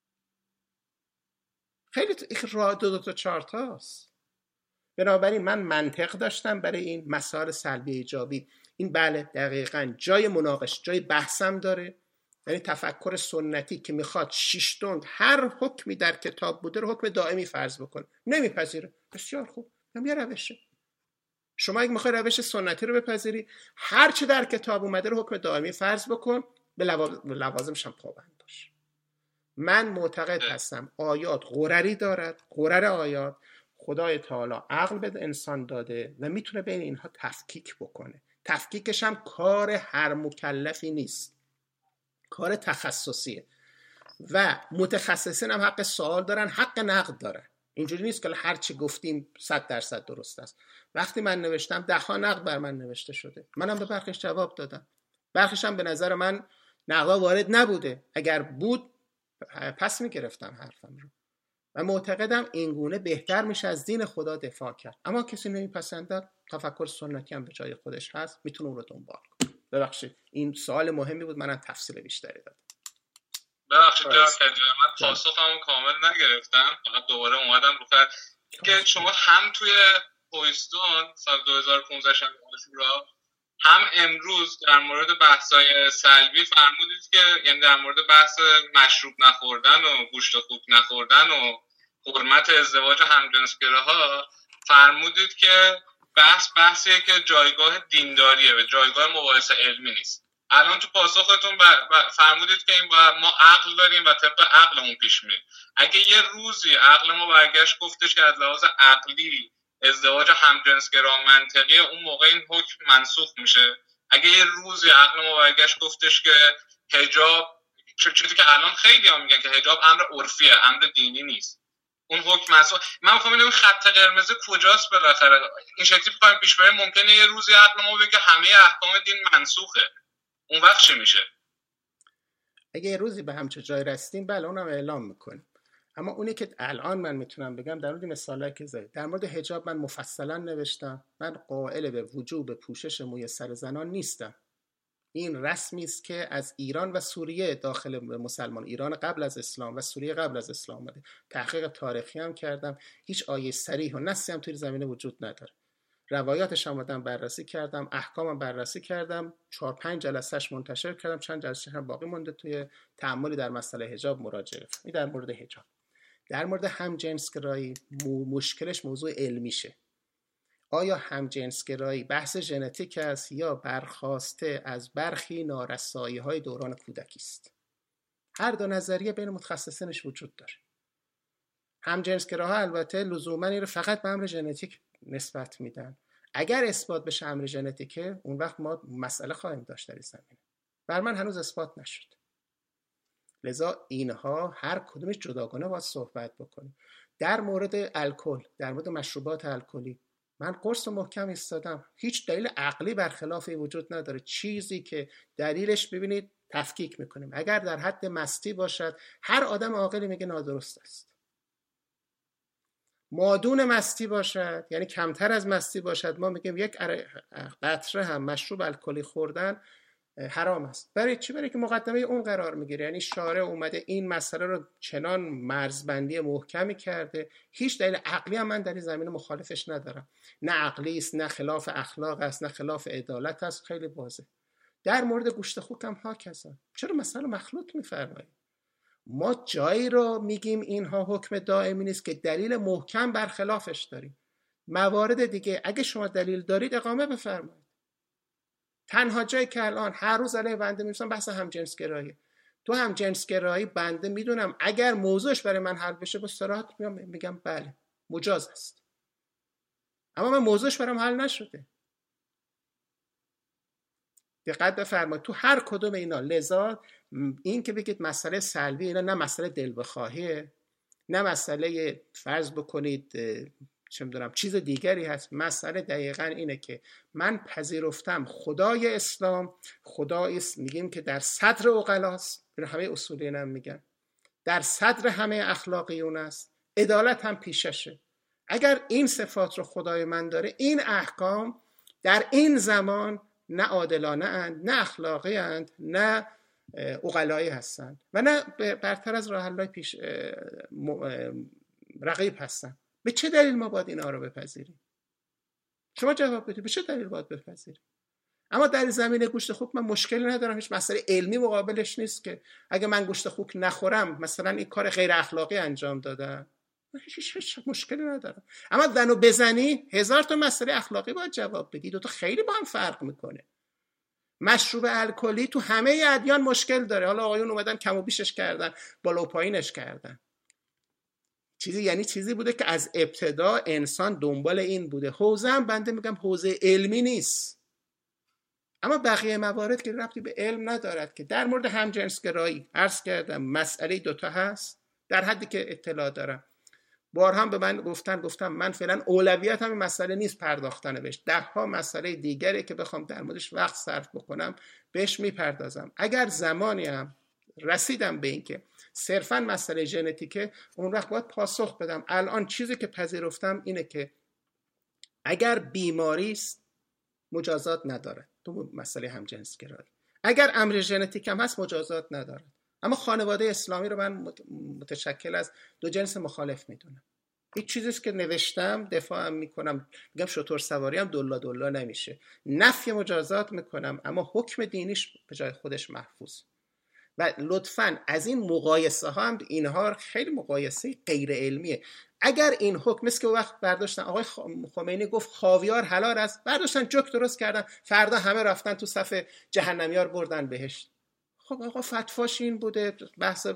S2: خیلی راه دو دو تا چهار تاست. بنابراین من منطق داشتم برای این مسائل سلبی ایجابی. این بله دقیقاً جای مناقشه، جای بحثم داره. یعنی تفکر سنتی که میخواد شش دنگ هر حکمی در کتاب بوده رو حکم دائمی فرض بکنه، نمیپذیره. بسیار خوب، هم یه روشه. شما اگه میخوای روش سنتی رو بپذیری، هر چه در کتاب اومده رو حکم دائمی فرض بکن، به لوازمش هم پابند باش. من معتقد هستم آیات غرری دارد، غرر آیات خدای تعالی عقل به انسان داده و میتونه بین اینها تفکیک بکنه. تفکیکش هم کار هر مکلفی نیست، کار تخصصیه و متخصصین هم حق سوال دارن، حق نقد دارن. اینجوری نیست که هر چی گفتیم صد درصد درست است. وقتی من نوشتم ده ها نقد بر من نوشته شده، منم به برخیش جواب دادم. برخیش هم به نظر من نقدا وارد نبوده، اگر بود پس میگرفتم حرفم رو و معتقدم اینگونه بهتر میشه از دین خدا دفاع کرد. اما کسی نمیپسنده، تفکر سنتی هم به جای خودش هست، میتونه اون رو دنبال کنه. ببخشید این سوال مهمی بود، منم تفصیل بیشتری دادم.
S4: ببخشید جناب کجی، من پاسخمو کامل نگرفتم، فقط دوباره اومدم رو خط که شما هم توی پویستون سال دو هزار و پانزده شورا هم امروز در مورد بحث‌های سلبی فرمودید که یعنی در مورد بحث مشروب نخوردن و گوشت خوک نخوردن و حرمت ازدواج همجنسگراها فرمودید که بحث بحثیه که جایگاه دینداریه و جایگاه مباحث علمی نیست. الان تو پاسختون فرمودید که این با ما عقل داریم و طبق عقلمون پیش میریم. اگه یه روزی عقل ما برگشت گفتش که از لحاظ عقلی ازدواج همجنسگرا منطقیه، اون موقع این حکم منسوخ میشه. اگه یه روزی عقل ما برگشت گفتش که حجاب، چیزی که الان خیلی ها میگن که حجاب امر عرفیه، امر دینی نیست، اون حکم منسوخ. من میخوام ببینم خط قرمز کجاست بالاخره. این شکلی بخوایم پیش بریم ممکنه یه روزی عقل ما بگه همه احکام دین منسوخه، اون وقت چی میشه؟
S2: اگه یه روزی به همچه جای رسیدیم بله اونم اعلام میکنیم. اما اونی که الان من میتونم بگم در مورد مثالایی که زدید، در مورد حجاب من مفصلا نوشتم. من قائل به وجوب پوشش موی سر زنان نیستم. این رسمی است که از ایران و سوریه داخل مسلمان، ایران قبل از اسلام و سوریه قبل از اسلام اومده. تحقیق تاریخی هم کردم، هیچ آیه صریح و نصی هم توی زمینه وجود نداره. روایاتش هم آمدم بررسی کردم، احکامم بررسی کردم، چهار پنج جلسهش منتشر کردم، چند جلسه هم باقی مونده توی تأملی در مسئله حجاب مراجعه. این در مورد حجاب. در مورد همجنسگرایی مشکلش موضوع علمیشه. آیا همجنسگرایی بحث ژنتیک است یا برخواسته از برخی نارسایی‌های دوران کودکی است؟ هر دو نظریه بین متخصصینش وجود داره. همجنسگراها البته لزوما این رو فقط به امر ژنتیک نسبت میدن. اگر اثبات بشه امر ژنتیکه، اون وقت ما مسئله خواهیم داشت در این زمینه. بر من هنوز اثبات نشد. لذا اینها هر کدومش جداگانه باید صحبت بکنیم. در مورد الکل، در مورد مشروبات الکلی من قرص محکم ایستادم. هیچ دلیل عقلی برخلاف این وجود نداره. چیزی که دلیلش ببینید تفکیک میکنیم. اگر در حد مستی باشد، هر آدم عاقلی میگه نادرست است. مادون مستی باشد، یعنی کمتر از مستی باشد، ما میگیم یک قطره هم مشروب الکلی خوردن حرام است. برای چی؟ برای که مقدمه اون قرار میگیره. یعنی شارع اومده این مسئله رو چنان مرزبندی محکمی کرده، هیچ دلیل عقلی هم من در این زمینه مخالفش ندارم. نه عقلی است، نه خلاف اخلاق است، نه خلاف عدالت است، خیلی واضح. در مورد گوشت خوک هم هاکذا. چرا مسئله مخلوط میفرمایید؟ ما جایی رو میگیم اینها حکم دائمی نیست که دلیل محکم برخلافش داریم. موارد دیگه اگه شما دلیل دارید اقامه بفرمایید. تنها جایی که الان هر روز علیه بنده میرسن بحث همجنسگرایی. تو همجنسگرایی بنده میدونم اگر موضوعش برای من حل بشه با صراحت میگم بله مجاز است، اما من موضوعش برام حل نشده. دقت بفرمایید تو هر کدوم اینا. لذا این که بگید مسئله سلبی، اینا نه مسئله دل بخواهیه، نه مسئله فرض بکنید چه میدونم چیز دیگری هست. مسئله دقیقاً اینه که من پذیرفتم خدای اسلام خدایی است، میگیم که در صدر عقلاست، همه اصولیون هم میگن در صدر همه اخلاقیون است، عدالت هم پیششه. اگر این صفات رو خدای من داره، این احکام در این زمان نه عادلانه اند، نه اخلاقی اند، نه عقلایی هستند و نه برتر از راه حل‌های پیش رقیب هستند. به چه دلیل ما باید اینا رو بپذیریم؟ شما جواب بدید به چه دلیل باید بپذیریم؟ اما در زمینه گوشت خوک من مشکلی ندارم، هیچ مسئله علمی مقابلش نیست که اگه من گوشت خوک نخورم مثلا این کار غیر اخلاقی انجام دادم، هیچ هیچ مشکلی ندارم. اما زنو بزنی هزار تا مسئله اخلاقی باید جواب بدی، دو تا خیلی با هم فرق میکنه. مشروب الکلی تو همه ادیان مشکل داره، حالا آقایون اومدن کم و بیشش کردن، بالا و پایینش کردن. چیزی یعنی چیزی بوده که از ابتدا انسان دنبال این بوده. حوزه هم بنده میگم حوزه علمی نیست، اما بقیه موارد که ربطی به علم ندارد. که در مورد همجنسگرایی عرض کردم مسئله دوتا هست در حدی که اطلاع دارم. بارها هم به من گفتن گفتم من فعلا اولویت هم این مسئله نیست پرداختن بهش، ده ها مسئله دیگری که بخوام در موردش وقت صرف بکنم بهش میپردازم. اگر زمانی هم رسیدم به این که صرفا مسئله ژنتیکه، اون وقت باید پاسخ بدم. الان چیزی که پذیرفتم اینه که اگر بیماری است مجازات نداره تو مسئله همجنسگرایی، اگر امر ژنتیک هم هست مجازات نداره. اما خانواده اسلامی رو من متشکل از دو جنس مخالف میدونم. هیچ چیزیست که نوشتم دفاعم میکنم، میگم شطور سواری هم دلا دلا نمیشه، نفی مجازات میکنم، اما حکم دینیش به جای خودش محفوظ. و لطفاً از این مقایسه ها هم، اینها خیلی مقایسه غیر علمیه. اگر این حکم است که وقت برداشتن آقای خمینی گفت خاویار حلال است، برداشتن جوک درست کردن، فردا همه رفتن تو صف جهنمیار بردن بهشت. خب آقا فتواش این بوده، بحث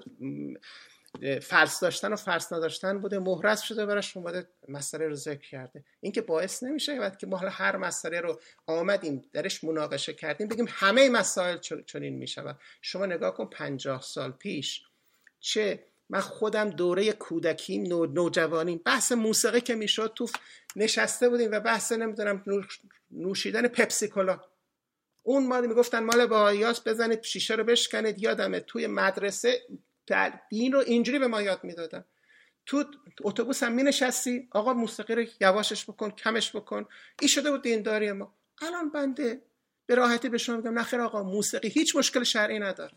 S2: فرض داشتن و فرض نداشتن بوده، محرز شده براش اومده مسئله رو ذکر کرده. این که باعث نمیشه وقتی که ما حالا هر مسئله رو آمدیم درش مناقشه کردیم بگیم همه مسائل چنین میشود. شما نگاه کن پنجاه سال پیش چه من خودم دوره کودکیم نو نوجوانیم بحث موسیقی که میشد تو نشسته بودیم و بحث نمیدونم نوشیدن پپسی کولا، اون ما میگفتن مال بهائیاست، بزنید شیشه رو بشکنید. یادمه توی مدرسه دین رو اینجوری به ما یاد میدادن. تو اتوبوس هم می نشستی آقا موسیقی رو یواشش بکن، کمش بکن. این شده بود دینداری ما. الان بنده به راحتی به شما میگم نخیر آقا موسیقی هیچ مشکل شرعی ندارد.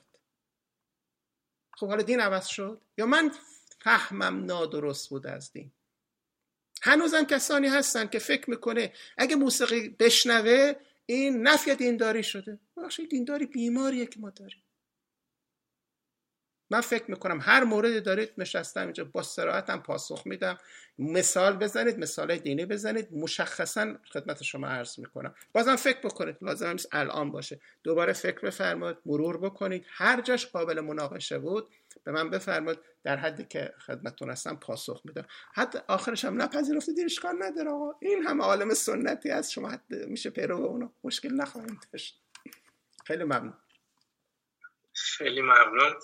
S2: خب حالا دین عوض شد یا من فهمم نادرست بود از دین؟ هنوزم کسانی هستن که فکر میکنه اگه موسیقی بشنوه این نفی دینداری شده. واقعا دینداری بیماریه که ما داریم. من فکر میکنم هر موردی دارید نشستم اینجا با صراحت هم پاسخ میدم. مثال بزنید، مثال دینی بزنید، مشخصا خدمت شما عرض میکنم. بازم فکر بکنید، لازم نیست الان باشه، دوباره فکر بفرمایید، مرور بکنید، هر جاش قابل مناقشه بود به من بفرمایید، در حدی که خدمتتون هستم پاسخ میدم. حتی آخرش هم نپذیرفتید اشکال نداره آقا، این هم عالم سنتی از شما حتی میشه پیرو اونو، مشکل نخواهیم داشت. خیلی ممنون.
S3: خیلی ممنون.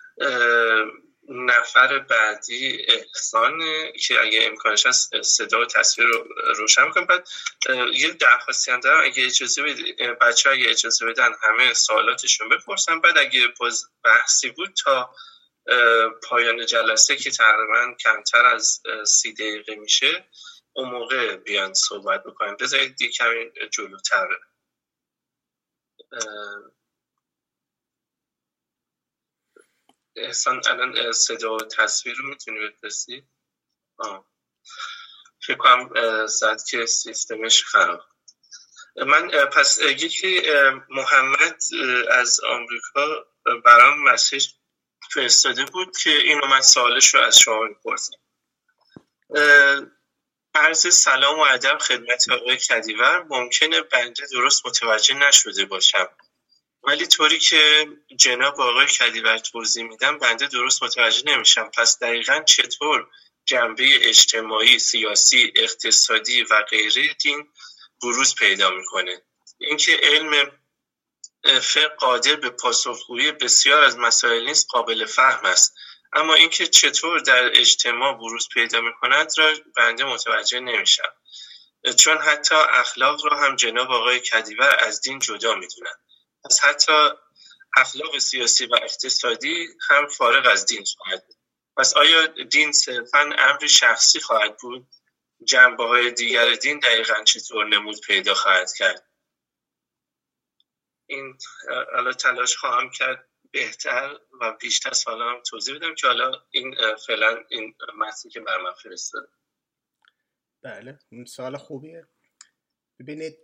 S3: نفر بعدی احسان که اگه امکانش هست صدا و تصویر رو روشن کنم. بعد یه درخواستی هم دارم اگه اجازه بدید بچه ها اگه اجازه بدن همه سوالاتشون بپرسن، بعد اگه بحثی بود تا پایان جلسه که تقریبا کمتر از سی دقیقه میشه اون موقع بیان صحبت بکنیم. بذارید یه کمی جلوتر احسان الان صدا و تصویر رو میتونی بفرستی؟ آه فکر کنم زد که سیستمش خراب. من پس یکی محمد از آمریکا برام مسیج فرستاده بود که اینو من سوالش رو از شما میپرسم. عرض سلام و ادب خدمت آقای کدیور. ممکنه بنده درست متوجه نشده باشم، ولی طوری که جناب آقای کدیور توضیح میدم بنده درست متوجه نمیشم. پس دقیقاً چطور جنبه اجتماعی، سیاسی، اقتصادی و غیره دین بروز پیدا میکنه؟ اینکه علم فقه قادر به پاسخگویی بسیار از مسائل نیست قابل فهم است، اما اینکه چطور در اجتماع بروز پیدا میکند را بنده متوجه نمیشم، چون حتی اخلاق را هم جناب آقای کدیور از دین جدا میدونن. پس حتی اخلاق سیاسی و اقتصادی هم فارغ از دین خواهد بود. پس آیا دین صرفاً امر شخصی خواهد بود؟ جنبه‌های دیگر دین دقیقاً چطور نمود پیدا خواهد کرد؟ این حالا تلاش خواهم کرد بهتر و بیشتر سوالا هم توضیح بدم که حالا این فعلا این متنی که بر من فرستاده.
S2: بله این سوال خوبیه. ببینید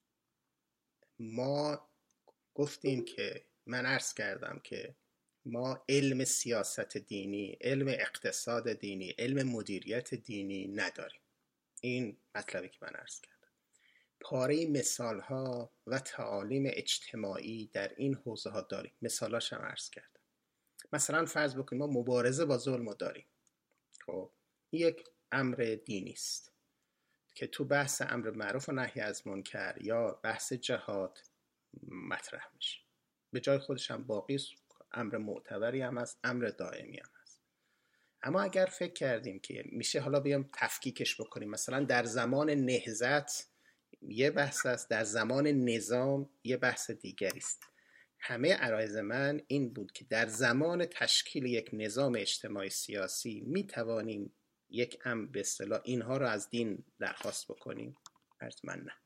S2: ما گفتیم که من عرض کردم که ما علم سیاست دینی، علم اقتصاد دینی، علم مدیریت دینی نداریم. این مطلبی که من عرض کردم. پاره مثال ها و تعالیم اجتماعی در این حوزه ها داریم. مثالاش هم عرض کردم. مثلا فرض بکنیم ما مبارزه با ظلم داریم. خب یک امر دینی است که تو بحث امر معروف و نهی از منکر یا بحث جهاد مطرح میشه. به جای خودش هم باقی امر معتبری هم هست، امر دائمی هم هست. اما اگر فکر کردیم که میشه حالا بیام تفکیکش بکنیم، مثلا در زمان نهضت یه بحث است، در زمان نظام یه بحث دیگری است. همه عرایض من این بود که در زمان تشکیل یک نظام اجتماعی سیاسی میتوانیم یک امر به اصطلاح اینها رو از دین درخواست بکنیم. عرض من نه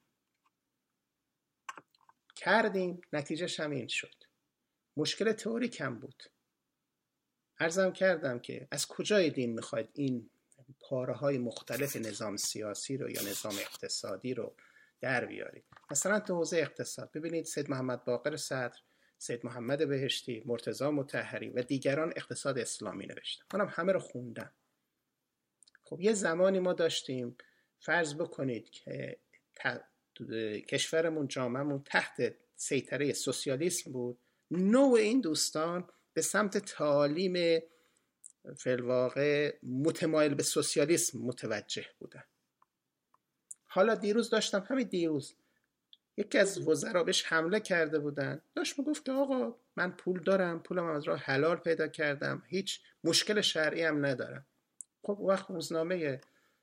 S2: کردیم، نتیجهش هم این شد. مشکل تئوری کم بود. عرضم کردم که از کجای دین میخواید این پاره های مختلف نظام سیاسی رو یا نظام اقتصادی رو در بیارید؟ مثلا تو حوزه اقتصاد ببینید سید محمد باقر صدر، سید محمد بهشتی، مرتضی مطهری و دیگران اقتصاد اسلامی نوشتن. منم همه رو خوندم. خب یه زمانی ما داشتیم، فرض بکنید که کشورمون جامعهمون تحت سیطره سوسیالیسم بود. نوع این دوستان به سمت تعالیم فی الواقع متمایل به سوسیالیسم متوجه بودن. حالا دیروز داشتم، همین دیروز یکی از وزرا بهش حمله کرده بودن، داشت میگفت که آقا من پول دارم، پولم از راه حلال پیدا کردم، هیچ مشکل شرعی هم ندارم. خب وقت روزنامه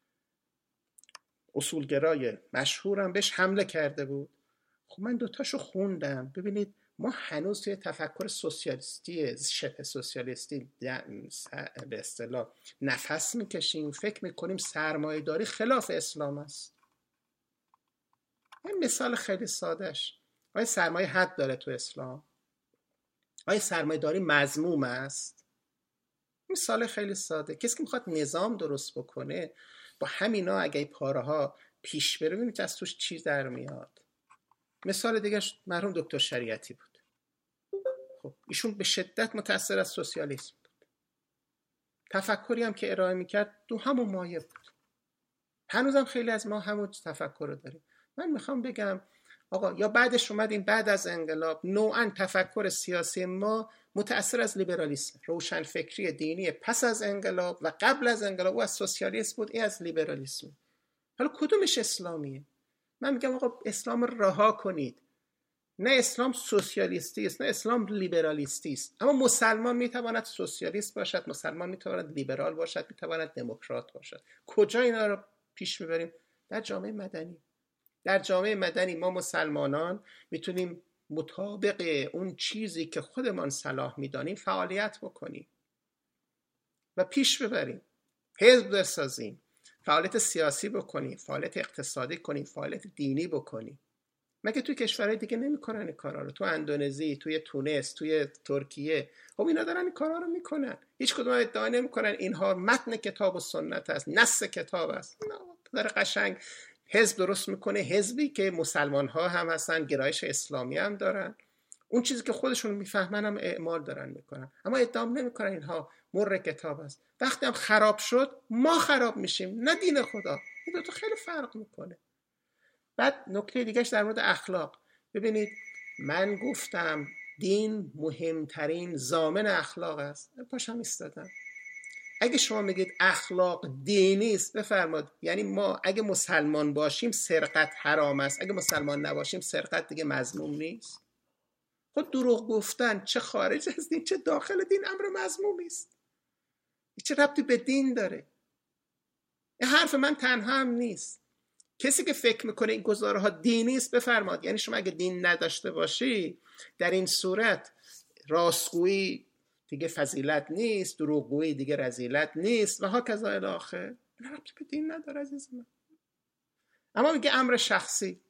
S2: اصولگرای مشهورم بهش حمله کرده بود. خب من دوتاشو خوندم. ببینید ما هنوز توی تفکر سوسیالیستی شبه سوسیالیستی به اصطلاح نفس میکشیم، فکر میکنیم سرمایه داری خلاف اسلام است. این مثال خیلی سادهش، آیا سرمایه حد داره تو اسلام؟ آیا سرمایه داری مذموم است؟ مثال خیلی ساده. کسی که میخواد نظام درست بکنه با همینا اگه پاره ها پیش بره، ببینید از توش چیز در میاد. مثال دیگهش مرحوم دکتر شریعتی بود. خب ایشون به شدت متأثر از سوسیالیسم بود. تفکری هم که ارائه میکرد دو همون مایه بود. هنوزم خیلی از ما همون تفکر رو داریم. من میخوام بگم آقا یا بعدش اومدیم بعد از انقلاب نوعا تفکر سیاسی ما متأثر از لیبرالیسم، روشن فکری دینی پس از انقلاب و قبل از انقلاب او از سوسیالیسم بود، این از لیبرالیسم. حالا کدومش اسلامیه؟ من میگم آقا اسلام رو رها کنید. نه اسلام سوسیالیستی است، نه اسلام لیبرالیستی است. اما مسلمان میتواند سوسیالیست باشد، مسلمان میتواند لیبرال باشد، میتواند دموکرات باشد. کجا اینا رو پیش میبریم؟ در جامعه مدنی. در جامعه مدنی ما مسلمانان میتونیم مطابق اون چیزی که خودمان صلاح میدانیم فعالیت بکنیم و پیش ببریم، حزب بسازیم، فعالیت سیاسی بکنیم، فعالیت اقتصادی کنیم، فعالیت دینی بکنیم. مگه توی کشورهای دیگه نمیکنن این کارا رو؟ تو اندونزی، توی تونس، توی ترکیه، خب اینا دارن این کارا رو میکنن. هیچ کدوم ادعا نمیکنن اینها متن کتاب و سنت است، نص کتاب است. داره قشنگ حزب درست میکنه، حزبی که مسلمان ها هم هستن، گرایش اسلامی هم دارن، اون چیزی که خودشون میفهمن هم اعمال دارن میکنن، اما ادعا نمیکنن اینها مر کتاب است. وقتی هم خراب شد ما خراب میشیم، نه دین خدا. این دو تا خیلی فرق میکنه. بعد نکته دیگهش در مورد اخلاق. ببینید من گفتم دین مهمترین ضامن اخلاق است، پاشم ایستادم. اگه شما میگید اخلاق دینی است، بفرمایید یعنی ما اگه مسلمان باشیم سرقت حرام است، اگه مسلمان نباشیم سرقت دیگه مذموم نیست؟ خود دروغ گفتن چه خارج از دین چه داخل دین امر مذمومی است. چه ربطی به دین داره؟ این حرف من تنها هم نیست. کسی که فکر میکنه این گزاره ها دینی است بفرماد، یعنی شما اگه دین نداشته باشی در این صورت راستگویی دیگه فضیلت نیست، دروغگویی دیگه رذیلت نیست و ها کذا الی آخر. نه ربطی به دین نداره عزیز من. اما میگه امر شخصی.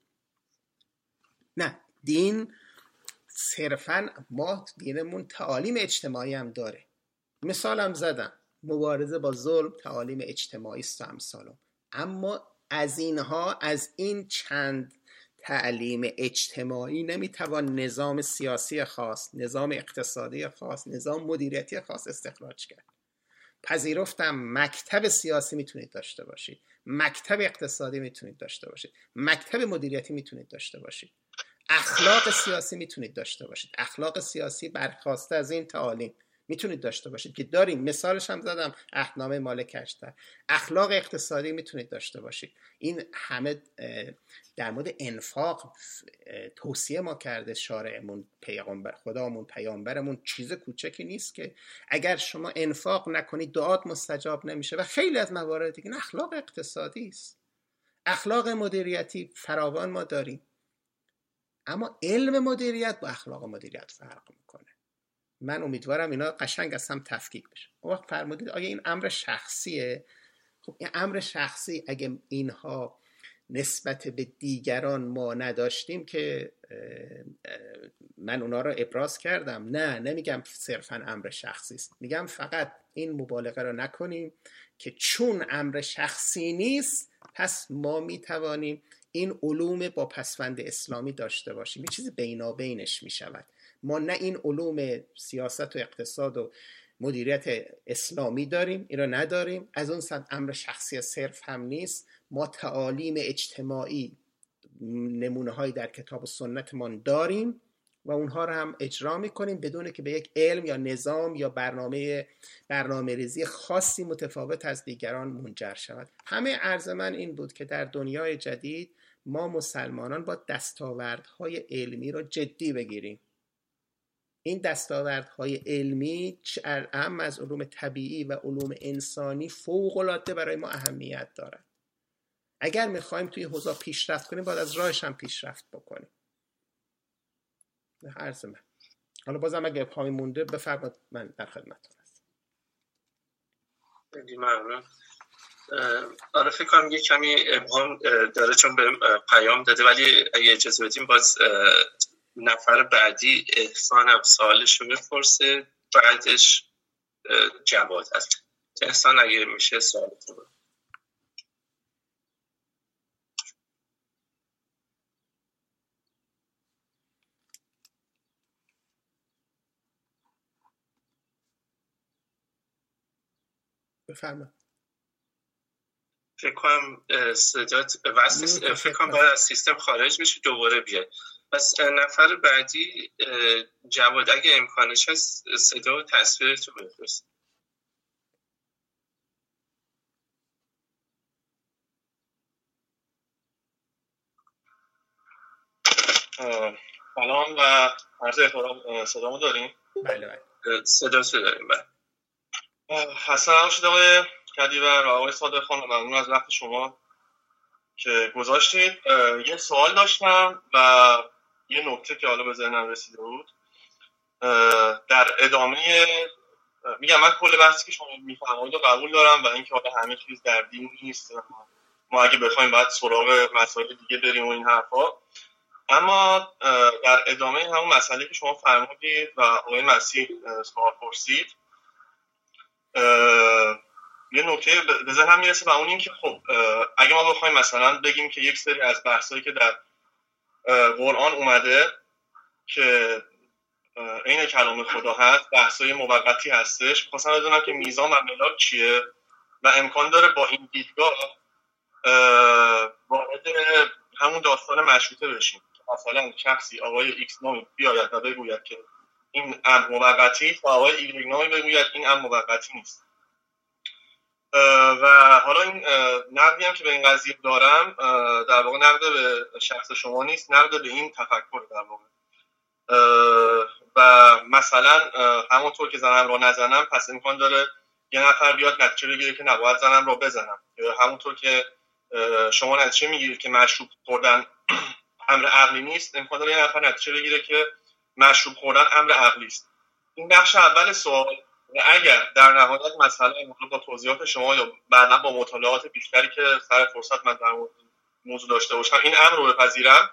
S2: نه، دین صرفا ما دینمون تعالیم اجتماعی هم داره. مثالم زدم مبارزه با ظلم تعالیم اجتماعی است و امثالم. اما از اینها از این چند تعلیم اجتماعی نمیتوان نظام سیاسی خاص، نظام اقتصادی خاص، نظام مدیریتی خاص استخراج کرد. پذیرفتم مکتب سیاسی میتونید داشته باشید، مکتب اقتصادی میتونید داشته باشید، مکتب مدیریتی میتونید داشته باشید، اخلاق سیاسی میتونید داشته باشید، اخلاق سیاسی برخواسته از این تعالیم میتونید داشته باشید که داریم. مثالش هم زدم عهدنامه مالک هشتر. اخلاق اقتصادی میتونید داشته باشید. این همه در مورد انفاق توصیه ما کرده شارعمون، پیغمبر خدامون، پیامبرمون. چیز کوچکی نیست که اگر شما انفاق نکنید دعات مستجاب نمیشه و خیلی از موارد دیگه. اخلاق اقتصادی است، اخلاق مدیریتی فراوان ما داریم. اما علم مدیریت با اخلاق مدیریت فرق میکنه. من امیدوارم اینا قشنگ از هم تفکیک بشه. اون وقت فرمودید آیا این امر شخصیه؟ خب این امر شخصی اگه اینها نسبت به دیگران ما نداشتیم که من اونا رو ابراز کردم. نه، نمیگم صرفا امر شخصی است، میگم فقط این مبالغه رو نکنیم که چون امر شخصی نیست پس ما میتوانیم این علوم با پسوند اسلامی داشته باشیم. یه چیز بینابینش میشود. ما نه این علوم سیاست و اقتصاد و مدیریت اسلامی داریم، این رو نداریم، از اون سمت امر شخصی صرف هم نیست. ما تعالیم اجتماعی نمونه هایی در کتاب و سنتمان داریم و اونها رو هم اجرا میکنیم بدون که به یک علم یا نظام یا برنامه برنامه ریزی خاصی متفاوت از دیگران منجر شود. همه عرض من این بود که در دنیای جدید ما مسلمانان با دستاوردهای علمی رو جدی بگیریم. این دستاوردهای علمی هم از علوم طبیعی و علوم انسانی فوق‌العاده برای ما اهمیت دارد. اگر میخوایم توی حوزه پیشرفت کنیم باید از راهش هم پیشرفت بکنیم. عرض من. حالا بازم اگه ابهامی مونده بفرمایید، من در خدمتتون هستم.
S3: خیلی ممنون. آره فکر کنم یه کمی ابهام داره چون به پیام داده، ولی اگه اجازه بدیم باز نفر بعدی احسان هم سوالش رو بپرسه، بعدش جواد هست. احسان اگه میشه سوالتون رو.
S2: بفرمایید.
S3: فکر کنم صدات واسه فکر کنم باید از سیستم خارج بشه دوباره بیاد. پس نفر بعدی جواد اگه امکانش هست صدا و تصویرتو بفرست.
S4: سلام و عرض احترام. صدامو داریم؟
S2: بله بله
S3: صدا صدا داریم. بله.
S4: حسن شده آقای کدیور و آقای صادق خان، ممنون از وقت شما که گذاشتید. یه سوال داشتم و یه نکته که حالا به ذهنم رسیده بود در ادامه. میگم من کل بحثی که شما میفرمایید رو قبول دارم و اینکه حالا همه چیز در دین نیست، ما اگه بخوایم بعد سراغ مسائل دیگه بریم و این حرفا.
S3: اما در ادامه همون مسئله که شما فرمودید و آقای مسیح سوال پرسید، یه نکته به ذهنم میرسه و اون این که خب اگه ما بخوایم مثلا بگیم که یک سری از بحثایی که در قرآن اومده که عین کلام خدا هست بحثای موقتی هستش، می‌خواستم بدونم که میزان و ملاک چیه و امکان داره با این دیدگاه وارد همون داستان مشروطه بشیم. مثلا شخصی آقای ایکس نامی بیاید و بگوید که این امر موقتی و آقای ایگرگ نامی بگوید این امر موقتی نیست. و حالا این نقدی هم که به این قضیه دارم در واقع نقد به شخص شما نیست، نقد به این تفکر در واقع. و مثلا همونطور که زنم رو نزنم پس امکان داره یه نفر بیاد نتیجه بگیره که نباید زنم رو بزنم. همونطور که شما نتیجه میگیرید که مشروب خوردن امر عقلی نیست، امکان داره یه نفر نتیجه بگیره که مشروب خوردن امر عقلی است. این بخش اول سوال. و اگر در نهایت مثلا با توضیحات شما یا بعدا با مطالعات بیشتری که سر فرصت من در موضوع داشته باشم این امر رو بپذیرم،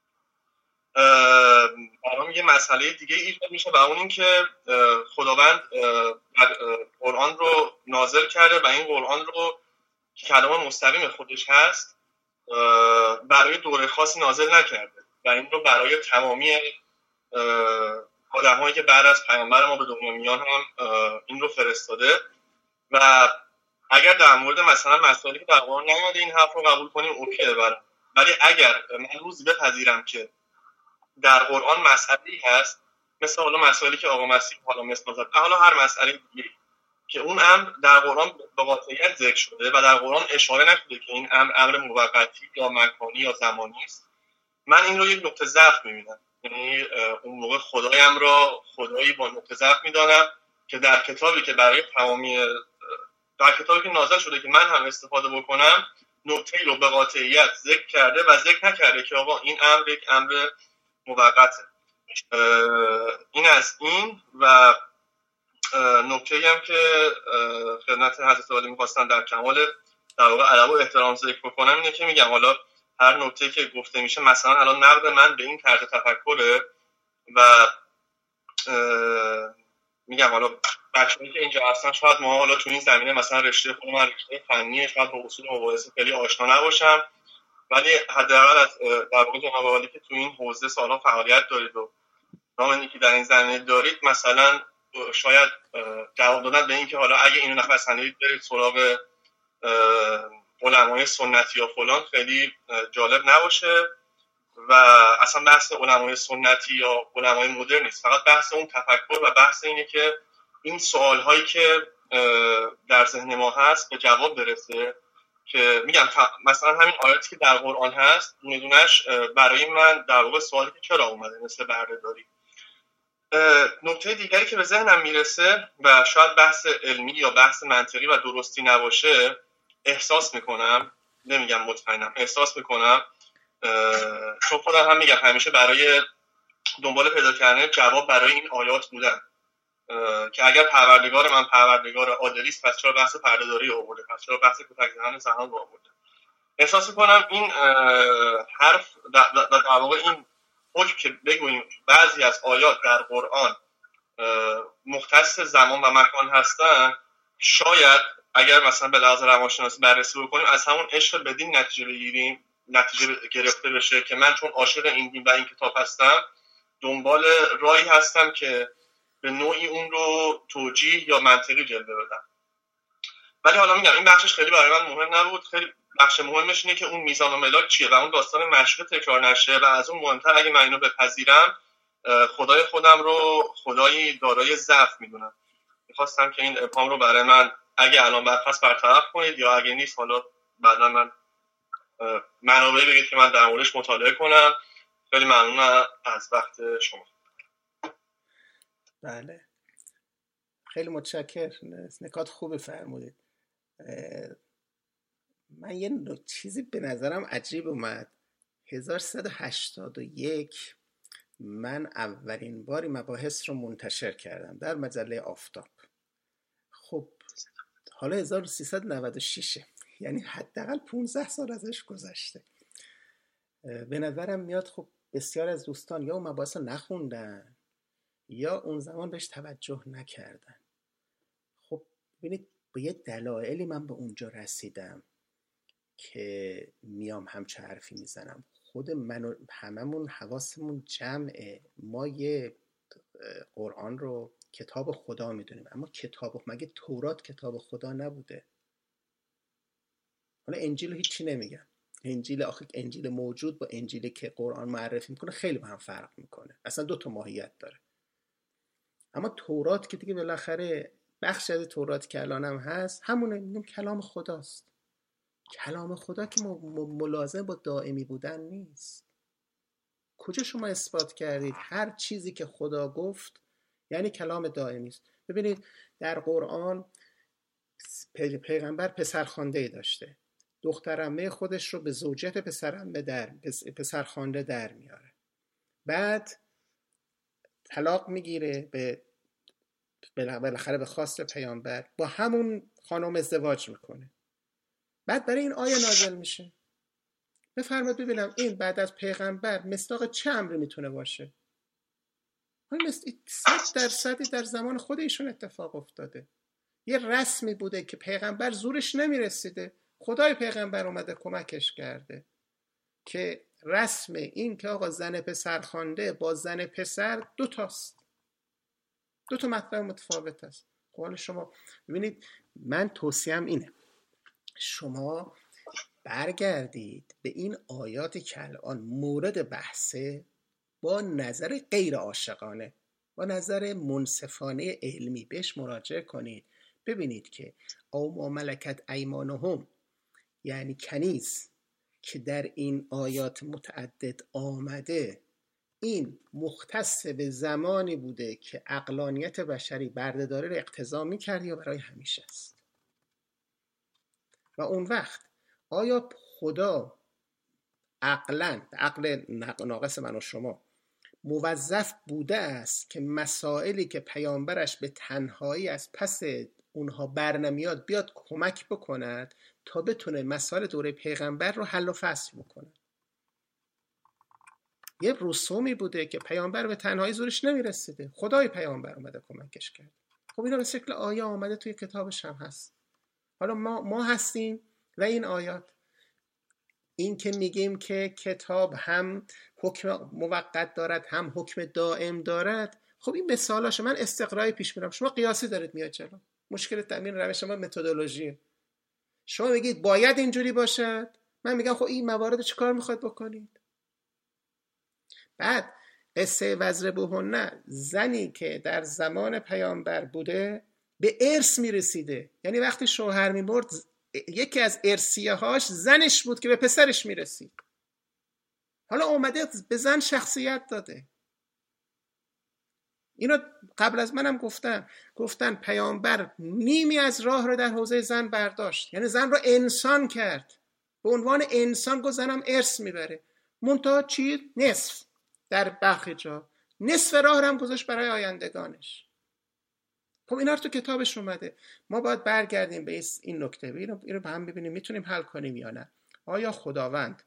S3: برام یه مسئله دیگه ایجاد میشه و اون این که خداوند قرآن رو نازل کرده و این قرآن رو که کلام مستقیم خودش هست برای دوره خاصی نازل نکرده و این رو برای تمامی آدم‌هایی که بعد از پیامبر ما به دنیا میان هم این رو فرستاده. و اگر در مورد مثلا مسائلی که در قرآن نیامده این حرف رو قبول کنیم اوکیه برام، ولی اگر من روزی بپذیرم که در قرآن مسئله‌ای هست مثل حالا مسائلی که آقا مسیح حالا مثل زد حالا هر مسئله دیگه که اون امر در قرآن به قاطعیت ذکر شده و در قرآن اشاره نشده که این امر امر موقتی یا مکانی یا زمانی است، من این رو یک نقطه ضعف می‌بینم. یعنی اون موقع خدایم را خدایی با نقطه ضعف می‌دانم که در کتابی که برای تمامی در کتابی که نازل شده که من هم استفاده بکنم نقطه‌ای رو به قاطعیت ذکر کرده و ذکر نکرده که آقا این امر یک امر موقته. این از این. و نکته‌ای هم که خدمت حضرت عالی می‌خواستم در کمال در واقع ادب و احترام ذکر بکنم اینه که میگم حالا هر نکته که گفته میشه مثلا الان نقد من به این طرز تفکره و میگم حالا بچه‌ای که اینجا هستن شاید ما حالا تو این زمینه مثلا رشته خودم رشته فنی شاید با اصول مباحثه خیلی آشنا نباشم، ولی حداقل از در واقع جناب عالی که تو این حوزه سالا فعالیت دارید و نامه‌ای که در این زمینه دارید مثلا شاید جواب دادن به این که حالا اگه اینو نپسندید برید سراغ علمای سنتی یا فلان خیلی جالب نباشه و اصلا بحث علمای سنتی یا علمای مدرن نیست، فقط بحث اون تفکر و بحث اینه که این سوال‌هایی که در ذهن ما هست به جواب برسه. که میگم مثلا همین آیاتی که در قرآن هست دونه دونش برای من در واقع سوالی که چرا اومده مثل برده‌داری. نکته دیگری که به ذهنم میرسه و شاید بحث علمی یا بحث منطقی و درستی نباشه، احساس میکنم نمیگم مطمئنم احساس میکنم چون خودم هم میگم همیشه برای دنبال پیدا کردن جواب برای این آیات بودم که اگر پروردگار من پروردگار عادلی است پس چرا بحث پرده‌داری آورده، پس چرا بحث کتک زدن زنان رو آورده. احساس میکنم این حرف در واقع این حکم که بگوییم بعضی از آیات در قرآن مختص زمان و مکان هستن، شاید اگر مثلا به لحاظ روانشناسی بررسی بکنیم از همون عشق به دین نتیجه بگیریم، نتیجه گرفته بشه که من چون عاشق این دین و این کتاب هستم دنبال راهی هستم که به نوعی اون رو توجیه یا منطقی جلوه بدم. ولی حالا میگم این بخشش خیلی برای من مهم نبود. خیلی بخش مهمش اینه که اون میزان و ملاک چیه و اون داستان مشروطه تکرار نشه و از اون مهمتر اگه من اینو بپذیرم خدای خودم رو خدایی دارای ضعف میدونم. میخواستم که این ابهام رو برای من اگه الان برخواست برطرف کنید یا اگه نیست حالا بعدا من منابعی بگید که من در موردش مطالعه کنم. خیلی ممنون از وقت شما.
S2: بله خیلی متشکرم، نکات خوبی فرمودید. من یه چیزی به نظرم عجیب اومد. هزار و سیصد و هشتاد و یک من اولین باری مباحث رو منتشر کردم در مجله آفتاب. خب حالا هزار و سیصد و نود و شش یعنی حداقل پانزده سال ازش گذشته. به نظرم میاد خب بسیار از دوستان یا اون مباحث رو نخوندن یا اون زمان بهش توجه نکردن. خب ببینید با یه دلایلی من به اونجا رسیدم که میام همچه حرفی میزنم. خود من و هممون حواسمون جمعه، ما یه قرآن رو کتاب خدا میدونیم، اما کتاب مگه تورات کتاب خدا نبوده؟ حالا انجیل هیچی نمیگن، انجیل آخه انجیل موجود با انجیلی که قرآن معرفی میکنه خیلی با هم فرق میکنه، اصلا دو تا ماهیت داره. اما تورات که دیگه بالاخره بخش از تورات که الان هم هست همونه، میگیم کلام خداست. کلام خدا که ملازم با دائمی بودن نیست. کجا شما اثبات کردید هر چیزی که خدا گفت یعنی کلام دائمی است؟ ببینید در قرآن پیغمبر پسرخوانده‌ای داشته، دخترعمه خودش رو به زوجت پسرعمه در پسرخوانده در میاره، بعد طلاق میگیره، به بالاخره به خواست پیامبر با همون خانم ازدواج میکنه. بعد برای این آیه نازل میشه. بفرمایید ببینم این بعد از پیغمبر مصداق چه امری میتونه باشه؟ این صد درصدی در زمان خود ایشون اتفاق افتاده. یه رسمی بوده که پیغمبر زورش نمیرسیده، خدای پیغمبر اومده کمکش کرده که رسم این که آقا زن پسر خوانده با زن پسر دو تاست، دو تا مطلب متفاوت است. حالا شما ببینید، من توصیهم اینه شما برگردید به این آیاتی که الان مورد بحثه با نظر غیر عاشقانه، با نظر منصفانه علمی بهش مراجعه کنید، ببینید که او ما ملکت ایمانهم، یعنی کنیز که در این آیات متعدد آمده، این مختص به زمانی بوده که عقلانیت بشری بردهداری رو اقتضا می‌کرد یا برای همیشه است. و اون وقت آیا خدا عقلاً، عقل ناقص من و شما، موظف بوده است که مسائلی که پیامبرش به تنهایی از پس اونها برنمیاد بیاد کمک بکند تا بتونه مسائل دوره پیغمبر رو حل و فصل بکنه؟ یه رسومی بوده که پیامبر به تنهایی زورش نمیرسیده، خدای پیامبر اومده کمکش کرد. خب اینا به شکل آیه آمده توی کتابش هم هست. حالا ما ما هستیم و این آیات، این که میگیم که کتاب هم حکم موقت دارد هم حکم دائم دارد، خب این مثالاشه. من استقرایی پیش میرم، شما قیاسی دارید میاد جلو. مشکل تامین روش ما متدولوژیه. شما میگید باید اینجوری باشد، من میگم خب این موارد چیکار میخواد بکنید؟ بعد قصه وضربوهن، زنی که در زمان پیامبر بوده به ارث میرسیده، یعنی وقتی شوهر میمرد یکی از ارثیه هاش زنش بود که به پسرش میرسید. حالا اومده به زن شخصیت داده. اینو قبل از منم گفتن گفتن پیامبر نیمی از راه رو در حوزه زن برداشت، یعنی زن رو انسان کرد، به عنوان انسان گفت زنم ارث میبره. منتها چی؟ نصف، در برخی جا نصف راه رو هم گذاشت برای آیندگانش. خب اینا رو تو کتابش اومده. ما باید برگردیم به این نکته، اینو اینو با هم ببینیم میتونیم حل کنیم یا نه. آیا خداوند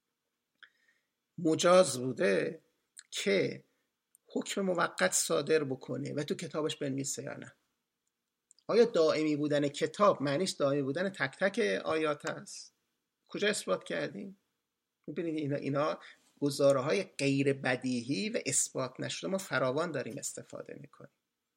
S2: مجاز بوده که حکم موقت صادر بکنه و تو کتابش بنویسه یا نه؟ آیا دائمی بودن کتاب معنیش دائمی بودن تک تک آیات است؟ کجا اثبات کردیم؟ ببینید اینا اینا گزاره‌های غیر بدیهی و اثبات نشده ما فراوان داریم استفاده میکنیم.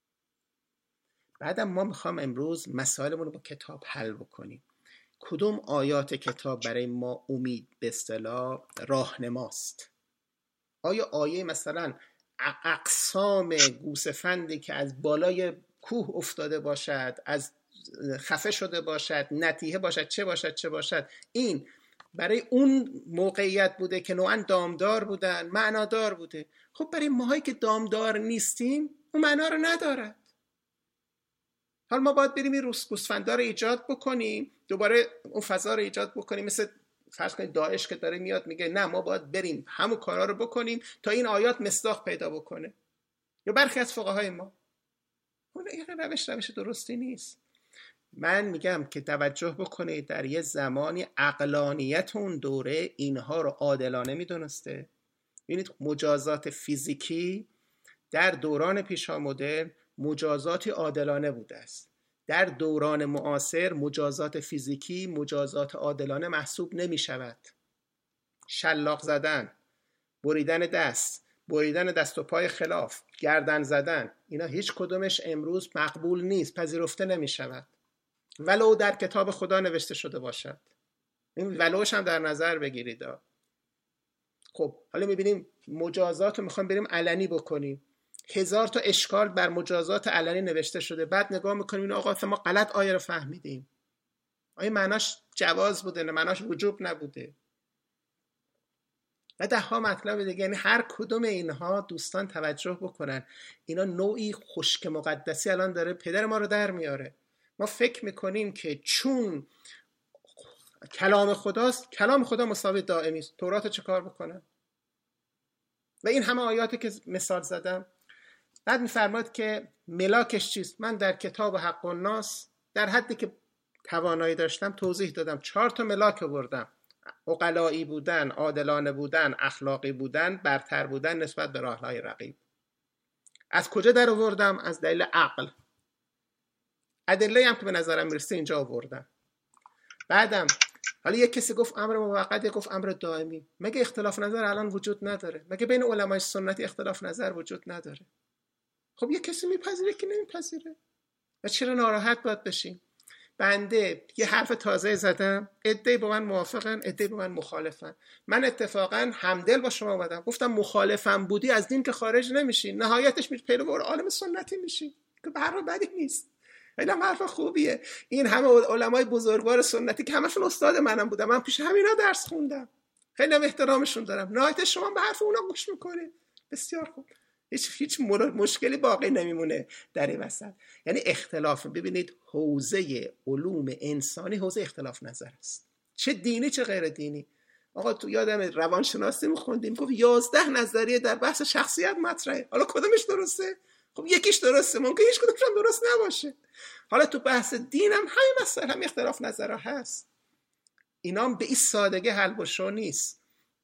S2: بعدم ما میخوام امروز مسائلمون رو با کتاب حل بکنیم. کدوم آیات کتاب برای ما امید به اصطلاح راهنماست؟ آیا آیه مثلا اقسام گوسفندی که از بالای کوه افتاده باشد، از خفه شده باشد، نتیحه باشد، چه باشد چه باشد، این برای اون موقعیت بوده که نوعا دامدار بودن، معنادار بوده؟ خب برای ماهایی که دامدار نیستیم اون معنا رو ندارد. حالا ما باید بریم این گوسفندا رو ایجاد بکنیم، دوباره اون فضا رو ایجاد بکنیم، مثل فرض کنید داعش که داره میاد میگه نه ما باید بریم همون کارا رو بکنیم تا این آیات مصداق پیدا بکنه، یا برخی از فقهای ما. اون این روش روش درستی نیست. من میگم که توجه بکنید در یه زمانی عقلانیت اون دوره اینها رو عادلانه میدونسته ببینید مجازات فیزیکی در دوران پیشامدرن مجازاتی عادلانه بوده است. در دوران معاصر مجازات فیزیکی مجازات عادلانه محسوب نمی شود. شلاق زدن، بریدن دست، بریدن دست و پای خلاف، گردن زدن، اینا هیچ کدومش امروز مقبول نیست، پذیرفته نمی شود ولو در کتاب خدا نوشته شده باشد. این ولوش هم در نظر بگیرید. خب حالا میبینیم مجازات رو میخوایم بریم علنی بکنیم، هزار تا اشکال بر مجازات علنی نوشته شده، بعد نگاه میکنیم این آقا ما غلط آیه رو فهمیدیم، آیه معناش جواز بوده نه معناش وجوب نبوده و ده ها مطلب دیگه. یعنی هر کدوم اینها دوستان توجه بکنن، اینا نوعی خشک مقدسی الان داره پدر ما رو در میاره. ما فکر میکنیم که چون کلام خداست، کلام خدا مساوی دائمی است، تورات رو چه کار بکنن؟ و این همه آیاتی که مثال زدم. بعد میفرماد که ملاکش چیست؟ من در کتاب حق الناس در حدی که توانایی داشتم توضیح دادم. چهار تا ملاک آوردم: عقلایی بودن، عادلانه بودن، اخلاقی بودن، برتر بودن نسبت به راههای رقیب. از کجا در آوردم؟ از دلیل عقل. ادله هم که به نظرم میرسه اینجا آوردم. بعدم حالا یک کسی گفت امر موقت، یک گفت امر دائمی. مگه اختلاف نظر الان وجود نداره؟ مگه بین علمای سنتی اختلاف نظر وجود نداره؟ خب یک کسی میپذیره که نمیپذیره و چرا ناراحت باید بشیم؟ بنده یه حرف تازه زدم، عده‌ای با من موافقن، عده‌ای با من مخالفن. من اتفاقا همدل با شما اومدم، گفتم مخالفم بودی از دین که خارج نمیشی، نهایتش میشه پیرو عالم سنتی میشی که به هر حال بدی نیست. این هم حرف خوبیه. این همه علمای بزرگوار سنتی که همشون استاد منم بودن، من پیش همینا درس خوندم، خیلی هم احترامشون دارم، نهایتش شما به حرف اونا گوش میکنید. بسیار خوب، هیچ هیچ مشکلی باقی نمیمونه در این وسط. یعنی اختلاف، ببینید حوزه علوم انسانی حوزه اختلاف نظر است، چه دینی چه غیر دینی. آقا تو یادم روانشناسی می‌خوندیم گفت یازده نظریه در بحث شخصیت مطرحه، حالا کدومش درسته؟ خب یکیش درسته، ممکن هیچ کدومش هم درست نباشه. حالا تو بحث دین هم همین مسئله، هم اختلاف نظرها هست. اینا هم به این سادگی حل بشو نیست.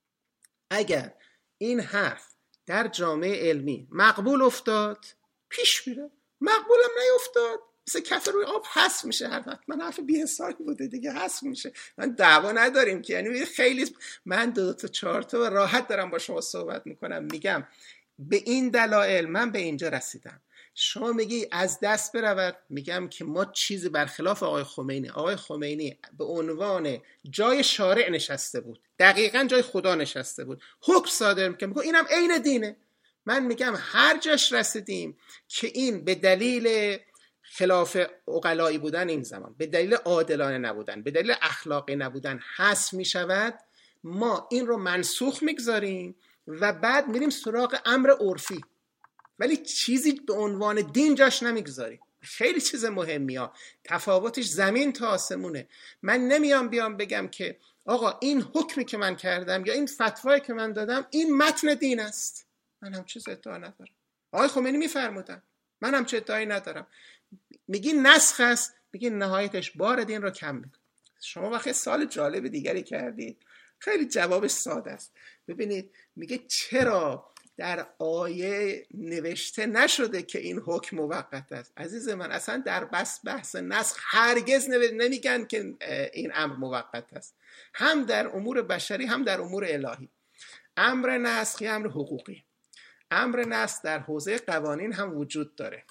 S2: اگر این حرف در جامعه علمی مقبول افتاد پیش میره، مقبول هم نیفتاد مثل کف روی آب حذف میشه. حرف من حرف بی‌حسابی بوده دیگه، حذف میشه. من دعوا نداریم که، یعنی خیلی من دو تا چهار تا راحت دارم با شما صحبت میکنم، میگم به این دلایل من به اینجا رسیدم. شما میگی از دست برود، میگم که ما چیزی برخلاف آقای خمینی. آقای خمینی به عنوان جای شارع نشسته بود، دقیقاً جای خدا نشسته بود، حکم صادر میکنه، میگه اینم عین دینه. من میگم هر جاش رسیدیم که این به دلیل خلاف عقلایی بودن این زمان، به دلیل عادلانه نبودن، به دلیل اخلاقی نبودن حذف میشود، ما این رو منسوخ میگذاریم و بعد میریم سراغ امر عرفی، ولی چیزی به عنوان دین جاش نمیگذاریم. خیلی چیز مهمی ها، تفاوتش زمین تا آسمونه. من نمیام بیام بگم که آقا این حکمی که من کردم یا این فتوایی که من دادم این متن دین است. من هم چیز ادعا ندارم. آقای خمینی میفرمودن، من هم چه ادعایی ندارم. میگی نسخ است، میگی نهایتش بار دین رو کم میکنه. شما وقتی سال جالب دیگری کردید، خیلی جوابش ساده است. ببینید میگه چرا در آیه نوشته نشده که این حکم موقت است. عزیز من اصلا در بس بحث نسخ هرگز نمیگن که این امر موقت است، هم در امور بشری هم در امور الهی. امر نسخی امر حقوقی، امر نسخ در حوزه قوانین هم وجود داره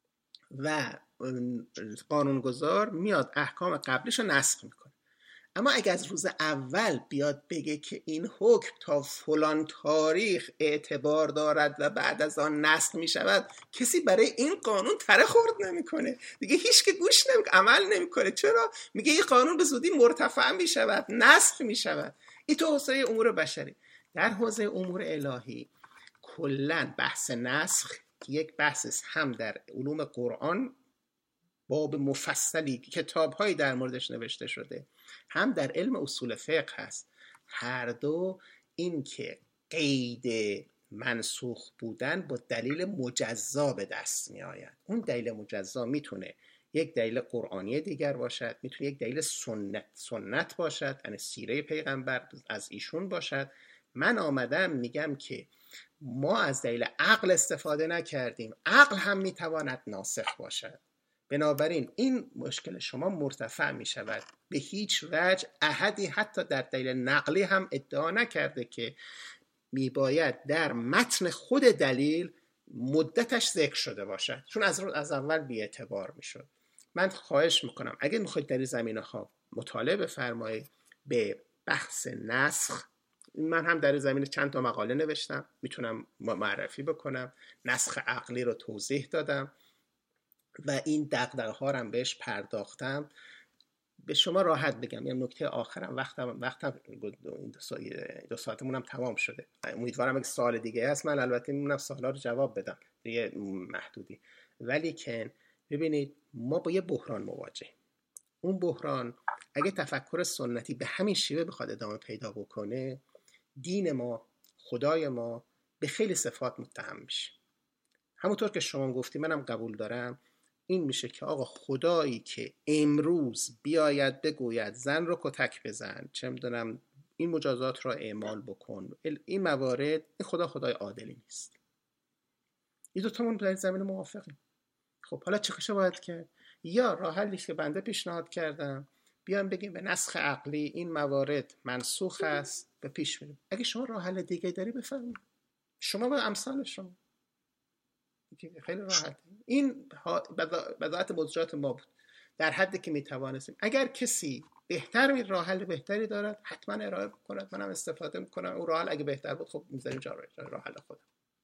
S2: و قانونگذار میاد احکام قبلیش رو نسخ میکنه. اما اگر از روز اول بیاد بگه که این حکم تا فلان تاریخ اعتبار دارد و بعد از آن نسخ می شود، کسی برای این قانون تره خورد نمی کنه دیگه، هیچ که گوش نمی عمل نمی کنه. چرا؟ میگه این قانون به زودی مرتفع می شود، نسخ می شود. این تو حوزه امور بشری. در حوزه امور الهی کلن بحث نسخ که یک بحث هم در علوم قرآن باب مفصلی کتاب‌هایی در موردش نوشته شده، هم در علم اصول فقه هست. هر دو این که قید منسوخ بودن با دلیل مجزا به دست می آید. اون دلیل مجزا میتونه یک دلیل قرآنی دیگر باشد، میتونه یک دلیل سنت سنت باشد، یعنی سیره پیغمبر از ایشون باشد، من آمدم میگم که ما از دلیل عقل استفاده نکردیم، عقل هم میتواند ناسخ باشد. بنابراین این مشکل شما مرتفع می شود. به هیچ وجه احدی حتی در دلیل نقلی هم ادعا نکرده که می باید در متن خود دلیل مدتش ذکر شده باشد، چون از از اول بی اعتبار می شد. من خواهش میکنم اگه میخواید در این زمینه ها مطالعه بفرمایید به بحث نسخ. من هم در این زمینه چند تا مقاله نوشتم، میتونم معرفی بکنم، نسخ عقلی رو توضیح دادم و این دغدغه ها رو بهش پرداختم. به شما راحت بگم یه نکته آخرم، وقتم وقتم دو ساعتمون هم تمام شده. امیدوارم اگه سوال دیگه هست من البته میمونم سوالا رو جواب بدم دیگه محدودی، ولی که ببینید ما با یه بحران مواجهیم. اون بحران اگه تفکر سنتی به همین شیوه بخواد ادامه پیدا بکنه، دین ما، خدای ما به خیلی صفات متهم میشه. همونطور که شما گفتی منم قبول دارم، این میشه که آقا خدایی که امروز بیاید بگوید زن رو کتک بزن، چه میدونم این مجازات رو اعمال بکن، این موارد، این خدا خدای عادلی نیست. این دو تامون در زمین موافقیم. خب حالا چه کشه باید کرد؟ یا راه حلی که بنده پیشنهاد کردم بیان بگیم به نسخ عقلی این موارد منسوخ است و پیش میریم. اگه شما راه حل دیگه داری بفرمایید، شما با امثال شما خیلی راحت. این بضاعت موضوعات ما بود در حدی که میتوانستیم. اگر کسی بهتر می راه حل بهتری دارد حتما ارائه بکند، منم استفاده میکنم. اون راه حل اگه بهتر بود خب میذاریم جا راه حل خودم.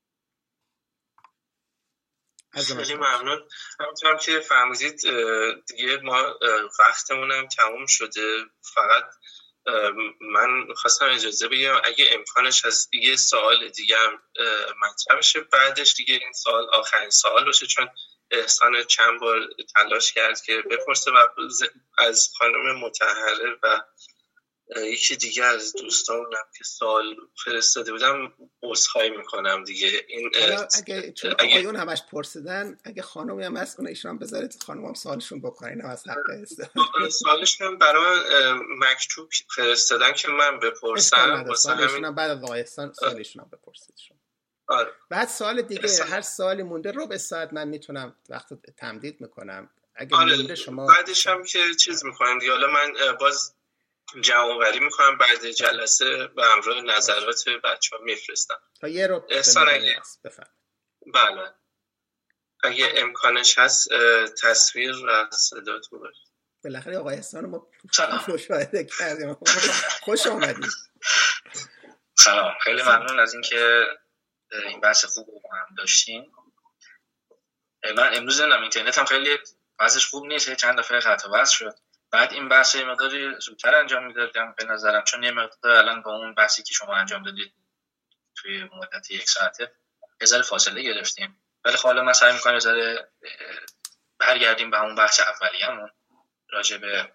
S3: خیلی ممنون. همونطور که فهمیدید دیگه ما وقتمون هم تموم شده. فقط من خواستم اجازه بگیرم اگه امکانش هست یه سوال دیگه هم مطرح بشه، بعدش دیگه این سوال آخرین سوال باشه، چون احسان چند بار تلاش کرد که بپرسه و از خانم مطهره و یکی دیگه از دوستانم که سوال فرستاده بودم عذرخواهی میکنم دیگه. این
S2: اگه چون آقایون همش پرسیدن، اگه خانمی هم هست اون ایشون هم بذارید خانم هم سوالشون بکنین. هم از حق است
S3: سوالشون برای مکتوب فرستادن که من بپرسم،
S2: واسه همین بعد از آقایستان سوالشون هم بپرسید شما.
S3: آره.
S2: بعد سوال دیگه اصلا. هر سوالی مونده ربع ساعت من میتونم وقت تمدید میکنم اگه
S3: آره.
S2: مونده شما
S3: بعدش هم که چیز میکنم دیگه. حالا من باز جمع‌آوری میکنم بعد جلسه به همراه نظرات بچه‌ها میفرستم
S2: تا یه رو
S3: اگه بله اگه امکانش هست تصویر و صدا تو باشه.
S2: بالاخره آقای احسان ما مشاهده کردیم. خوش آمدید.
S5: سلام، خیلی ممنون از اینکه این بحث خوب رو هم داشتیم. من امروز دیدم اینترنت هم خیلی وضعش خوب نیست، چند دفعه خط و وصل شد. بعد این بحث یه مقداری زودتر انجام میدادم به نظرم، چون یه مقدار الان با اون بحثی که شما انجام دادید توی مدت یک ساعته یه ذره فاصله گرفتیم، ولی حالا من سعی می‌کنم یه ذره برگردیم به همون بحث اولیه‌مون راجع به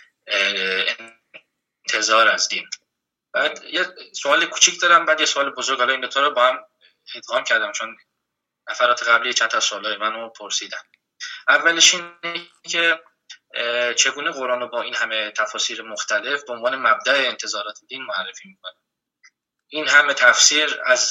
S5: انتظار از دین. بعد یه سوال کوچیک دارم، بعد یه سوال بزرگ. حالا این دو تا رو با هم ادغام کردم چون نفرات قبلی چند تا سوالای منو پرسیدن. اولش اینه که چگونه قرآن رو با این همه تفاسیر مختلف به عنوان مبدأ انتظارات دین معرفی میکنه. این همه تفسیر از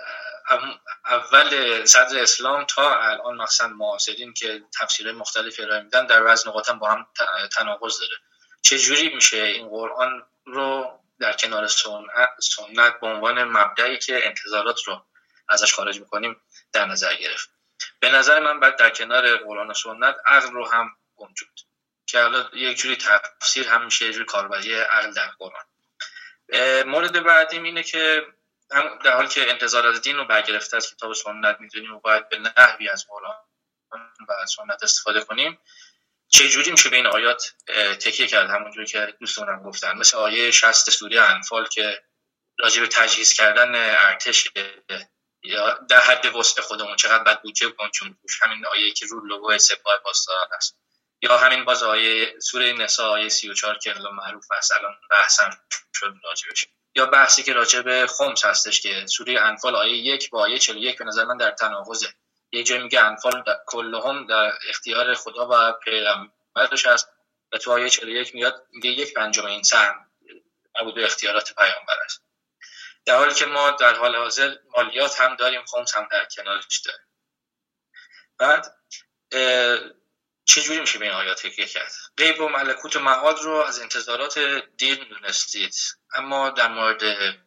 S5: اول صدر اسلام تا الان مثلا معاصرین که تفسیرهای مختلفی ارائه میدن در بعضی نقاط هم با هم تناقض داره. چجوری میشه این قرآن رو در کنار سنت به عنوان مبدأی که انتظارات رو ازش خارج میکنیم در نظر گرفت؟ به نظر من بعد در کنار قرآن و سنت عقل رو هم گنجوند که حالا یک جوری تفسیر هم میشه، یک جوری کاربری عقل در قرآن. مورد بعدیم اینه که هم در حالی که انتظارات دین رو برگرفته از کتاب سنت میدونیم و باید به نحوی از قرآن و سنت استفاده کنیم، چه جوری میشه به این آیات تکیه کرد؟ همونجوری که دوستانم گفتن، مثل آیه شصت سوره انفال که راجع به تجهیز کردن ارتش یا در حد وسع خودمون چقدر باید بودجه کنیم، همین آیه که رو لوگو سپاه پاسداران هست، یا همین باز آیه سوره نساء آیه سی و چهار که الان معروف است، الان بحثم شد راجبش، یا بحثی که راجع به خمس هستش که سوره انفال آیه یک با آیه چهل و یک به نظر من در تناقضه. یه جایی میگه انفال کلهم در اختیار خدا و پیغمبرش است و تو آیه چهل و یک میاد میگه یک پنجم این سهم عبود اختیارات پیامبر است. در حالی که ما در حال حاضر مالیات هم داریم، خمس هم در کنارش داریم. بعد چجوری میشه به این آیات تکیه کرد؟ غیب و ملکوت و معاد رو از انتظارات دین دونستید، اما در مورد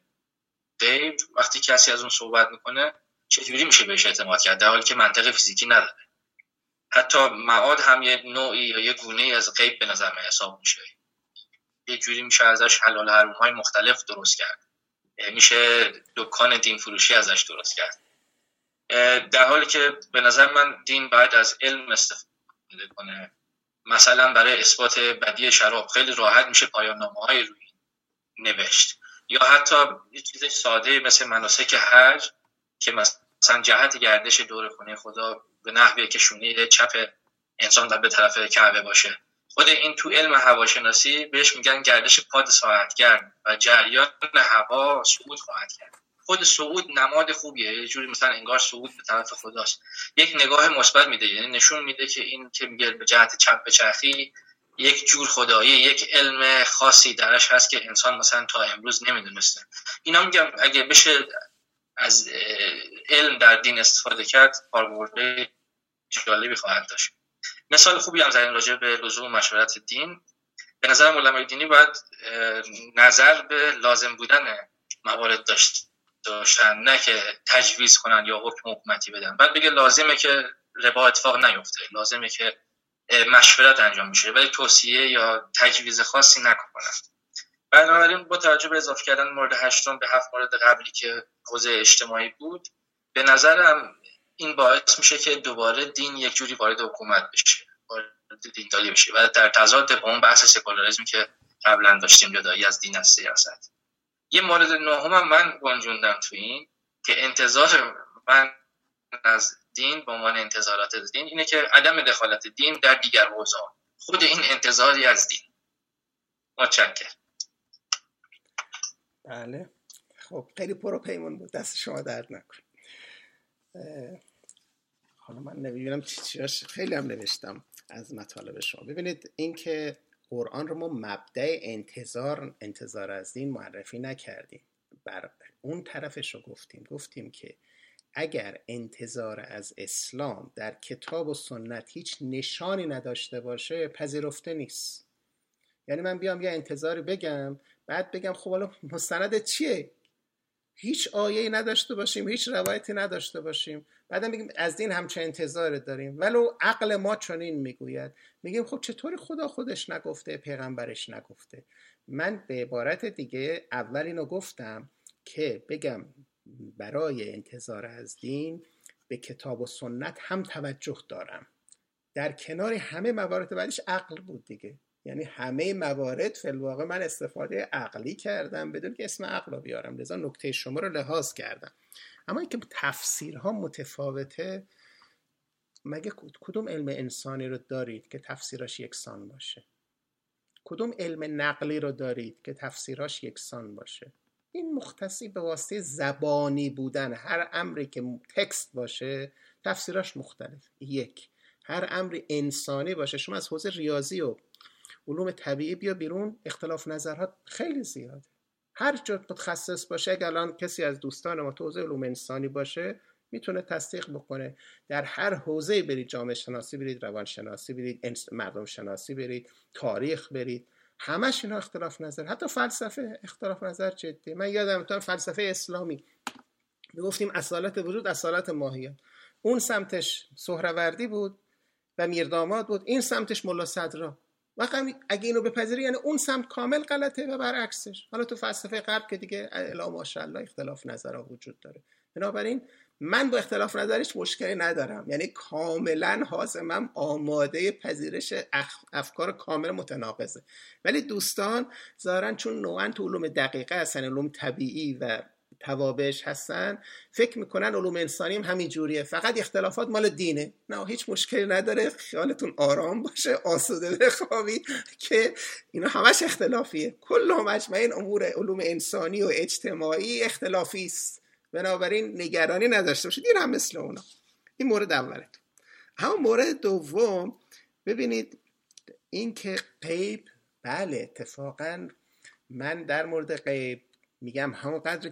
S5: غیب وقتی کسی از اون صحبت میکنه چجوری میشه بهش اعتماد کرد، در حالی که منطق فیزیکی نداره؟ حتی معاد هم یه نوعی یا یه گونه‌ای از غیب به نظر من حساب میشه. یه جوری میشه ازش حلال حرام‌های مختلف درست کرد، میشه دکان دین فروشی ازش درست کرد، در حالی که به نظر من دین باید از علم استفاده کنه. مثلا برای اثبات بدی شراب خیلی راحت میشه پایان نامه‌های روی نوشت، یا حتی یه چیز ساده مثل مناسک حج که مثلا جهت گردش دور خونه خدا به نحوی که شونه چپ انسان در به طرف کعبه باشه، خود این تو علم هواشناسی بهش میگن گردش پاد ساعتگرد و جریان هوا صعود خواهد کرد. خود صعود نماد خوبیه، یه جوری مثلا انگار صعود به طرف خداست، یک نگاه مثبت میده، یعنی نشون میده که این که میگه به جهت چپ بچرخی یک جور خدایی، یک علم خاصی درش هست که انسان مثلا تا امروز نمیدونسته. اینا میگم اگه بشه از علم در دین استفاده کرد کاربرد جالبی خواهد داشت. مثال خوبی هم زدین راجع به لزوم مشورت دین. به نظر علمای دینی باید نظر به لازم بودن موارد داشت داشتن، نه که تجویز کنن یا حکم حکومتی بدن. بعد بگه لازمه که ربا اتفاق نیفته، لازمه که مشورت انجام بشه، ولی توصیه یا تجویز خاصی نکنن. بنابراین با توجه به اضافه کردن مورد هشتم به هفت مورد قبلی که حوزه اجتماعی بود، به نظرم این باعث میشه که دوباره دین یک جوری وارد حکومت بشه، وارد دینداری بشه و در تضاد با اون بحث سکولاریسم که قبلا داشتیم، جدایی از دین از سیاست. یه مورد نهم من گنجوندم تو این که انتظار من از دین به عنوان انتظارات از دین اینه که عدم دخالت دین در دیگر حوزه، خود این انتظاری از دین. متشکرم.
S2: بله خب خیلی پرو پیمون بود، دست شما درد نکن. حالا من نمی‌بینم چی چیاش خیلی هم نوشتم از مطالب شما. ببینید این که قرآن رو ما مبدأ انتظار انتظار از دین معرفی نکردیم، بر اون طرفش رو گفتیم گفتیم که اگر انتظار از اسلام در کتاب و سنت هیچ نشانی نداشته باشه پذیرفته نیست. یعنی من بیام یه انتظاری بگم بعد بگم خب حالا مستند چیه؟ هیچ آیه‌ای نداشته باشیم، هیچ روایتی نداشته باشیم، بعدم بگیم از دین همچه انتظار داریم ولو عقل ما چنین میگوید، میگیم خب چطوری خدا خودش نگفته، پیغمبرش نگفته؟ من به عبارت دیگه اول اینو گفتم که بگم برای انتظار از دین به کتاب و سنت هم توجه دارم، در کنار همه موارد بعدش عقل بود دیگه. یعنی همه موارد فی الواقع من استفاده عقلی کردم بدون که اسم عقل رو بیارم، لذا نکته شما رو لحاظ کردم. اما اینکه تفسیرها متفاوته، مگه کدوم علم انسانی رو دارید که تفسیراش یکسان باشه؟ کدوم علم نقلی رو دارید که تفسیراش یکسان باشه؟ این مختصی به واسطه زبانی بودن هر امری که تکست باشه تفسیراش مختلف. یک، هر امری انسانی باشه، شما از حوزه ریاضی و علوم طبیعی بیا بیرون، اختلاف نظرها خیلی زیاده. هر جا متخصص باشه، اگر الان کسی از دوستان ما تو حوزه علوم انسانی باشه میتونه تصدیق بکنه. در هر حوزه برید، جامعه شناسی برید، روان شناسی برید، مردم شناسی برید، تاریخ برید، همش اینا اختلاف نظر. حتی فلسفه اختلاف نظر جدی. من یادم تو فلسفه اسلامی میگفتیم اصالت وجود اصالت ماهیت، اون سمتش سهروردی بود و میرداماد بود، این سمتش ملا صدرا. واقعا اگه اینو بپذیری یعنی اون سمت کامل غلطه و برعکسش. حالا تو فلسفه غرب که دیگه الا ماشاءالله اختلاف نظرها وجود داره. بنابراین من با اختلاف نظرش مشکلی ندارم، یعنی کاملا حازمم آماده پذیرش افکار کامل متناقضه. ولی دوستان ظاهرا چون نوعاً تو علوم دقیقه هستن، علوم طبیعی و توابعش هستن، فکر میکنن علوم انسانی هم همین جوریه، فقط اختلافات مال دینه. نه، هیچ مشکلی نداره، خیالتون آرام باشه، آسوده بخوابید که اینا همش اختلافیه. کل مجمع امور علوم انسانی و اجتماعی اختلافی است، بنابراین نگرانی نداشته باشید، این هم مثل اونا. این مورد اولتون. اما مورد دوم، ببینید این که غیب، بله اتفاقا من در مورد غیب میگم همون قدر که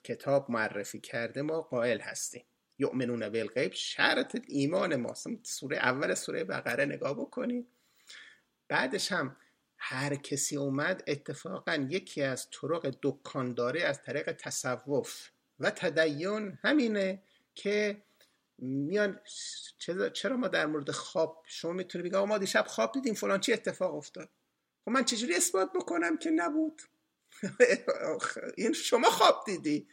S2: کتاب معرفی کرده ما قائل هستیم. یؤمنون بالغیب شرط ایمان ماست. سوره اول سوره بقره نگاه بکنید. بعدش هم هر کسی اومد اتفاقا یکی از طرق دکانداری از طریق تصوف و تدین همینه که میان چرا ما در مورد خواب شما میتونی بگی ما دیشب خواب دیدیم فلان چی اتفاق افتاد. خب من چجوری اثبات بکنم که نبود؟ این شما خواب دیدی.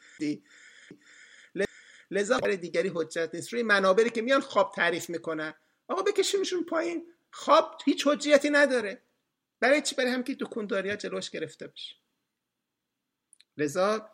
S2: لذا دیگری حجت نیست. روی منابری که میان خواب تعریف میکنن آقا بکشیمشون پایین. خواب هیچ حجیتی نداره. برای چی؟ برای هم که دکانداریا جلوش گرفته بشه. لذا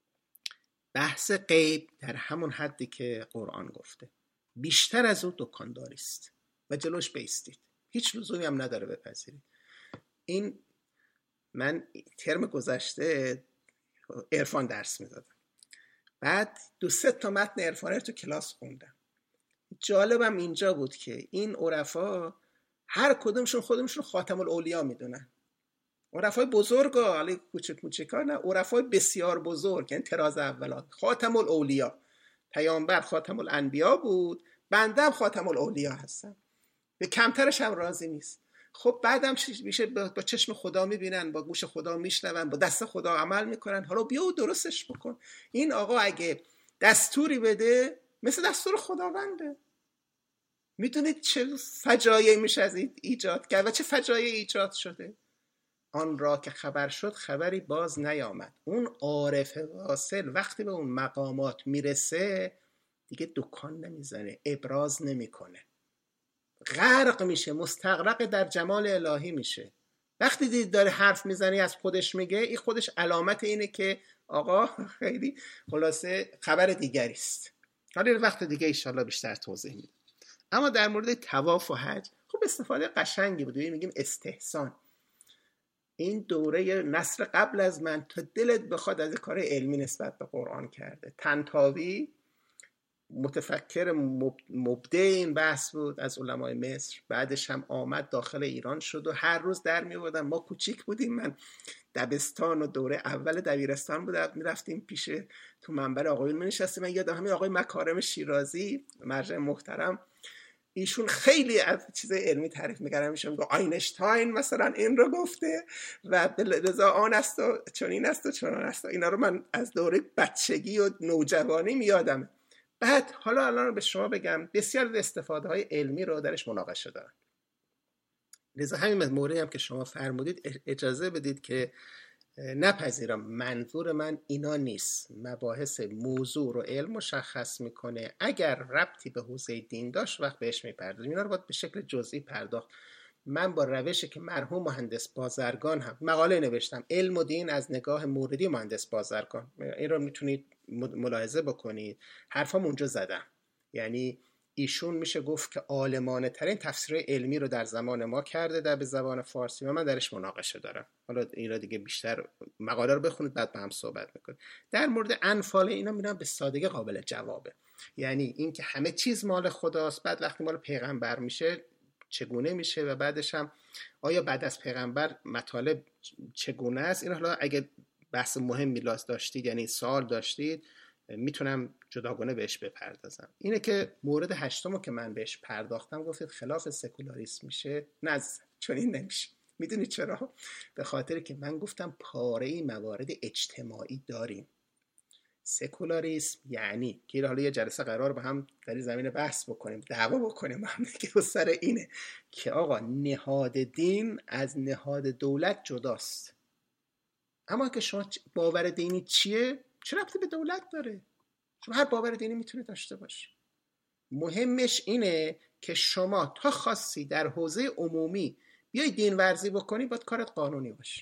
S2: بحث غیب در همون حدی که قرآن گفته بیشتر از اون دکانداری است و جلوش بیستید. هیچ لزومی هم نداره بپذیرید. این من ترم گذشته عرفان درس میدادم، بعد دو سه تا متن عرفانی رو تو کلاس خوندم. جالبم اینجا بود که این عرفا هر کدومشون خودمشون خاتم الاولیا میدونن. عرفای بزرگ ها، حالا کوچک کوچکا نه، عرفای بسیار بزرگ، یعنی طراز اولا خاتم الاولیا. پیامبر خاتم الانبیا بود، بنده هم خاتم الاولیا هستم، به کمترش هم راضی نیست. خب بعدم میشه با چشم خدا میبینن، با گوش خدا میشنون، با دست خدا عمل میکنن. حالا بیا و درستش بکن. این آقا اگه دستوری بده مثل دستور خداونده. میدونید چه فجایعی میشه از ایجاد کرد و چه فجایعی ایجاد شده؟ آن را که خبر شد خبری باز نیامد. اون عارف واصل وقتی به اون مقامات میرسه دیگه دکان نمیزنه، ابراز نمیکنه، غرق میشه، مستغرق در جمال الهی میشه. وقتی دید داره حرف میزنه از خودش میگه، این خودش علامت اینه که آقا خیلی خلاصه خبر دیگری است. حالا وقت دیگه ایشالله بیشتر توضیح میدم. اما در مورد طواف و حج خب استفاده قشنگی بود. میگیم استحسان. این دوره نسل قبل از من تا دلت بخواد از کار علمی نسبت به قرآن کرده. طنطاوی متفکر مبدع این بحث بود از علمای مصر. بعدش هم آمد داخل ایران شد و هر روز در می آوردن. ما کوچیک بودیم، من دبستان و دوره اول دبیرستان بودم، میرفتیم پیش تو منبر آقایون می نشستیم. من یادم همین آقای مکارم شیرازی مرجع محترم، ایشون خیلی از چیز علمی تعریف می‌کردن. میشون گفت آینشتاین مثلا این رو گفته و لذا آن است و چنین است و چنان است. اینا رو من از دوره بچگی و نوجوانی میادم. بعد حالا الان به شما بگم بسیار از استفاده‌های علمی رو درش مناقشه دارن. لذا همین موردی هم که شما فرمودید اجازه بدید که نپذیرم. منظور من اینا نیست. مباحث موضوع رو علم مشخص میکنه. اگر ربطی به حوزه دین داشت وقت بهش میپردازیم. اینا رو باید به شکل جزئی پرداخت. من با روشی که مرحوم مهندس بازرگان هم مقاله نوشتم، علم و دین از نگاه موردی مهندس بازرگان، این رو میتونید ملاحظه بکنید. حرفام اونجا زدم. یعنی ایشون میشه گفت که عالمانه ترین تفسیر علمی رو در زمان ما کرده در به زبان فارسی و من درش مناقشه دارم. حالا این را دیگه بیشتر مقاله رو بخونید بعد با هم صحبت میکنید. در مورد انفال اینا میرم به سادگی قابل جوابه. یعنی این که همه چیز مال خداست، بعد وقتی مال پیغمبر میشه چگونه میشه و بعدش هم آیا بعد از پیغمبر مطالب چگونه است. این حالا اگه بحث مهمی لاس داشتید یعنی سوال داشتید میتونم جداگانه بهش بپردازم. اینه که مورد هشتمو که من بهش پرداختم گفتید خلاف سکولاریسم میشه. نه چون این نمیشه. میدونید چرا؟ به خاطر که من گفتم پاره‌ای موارد اجتماعی داریم. سکولاریسم یعنی که حالا یه جلسه قرار با هم در این زمینه بحث بکنیم، دعوا بکنیم هم که سر اینه که آقا نهاد دین از نهاد دولت جداست. اما که شما باور دینی چیه؟ چه ربطی به دولت داره؟ شما هر باور دینی میتونه داشته باشه. مهمش اینه که شما تا خاصی در حوزه عمومی بیای دین ورزی بکنی باید کارت قانونی باشه.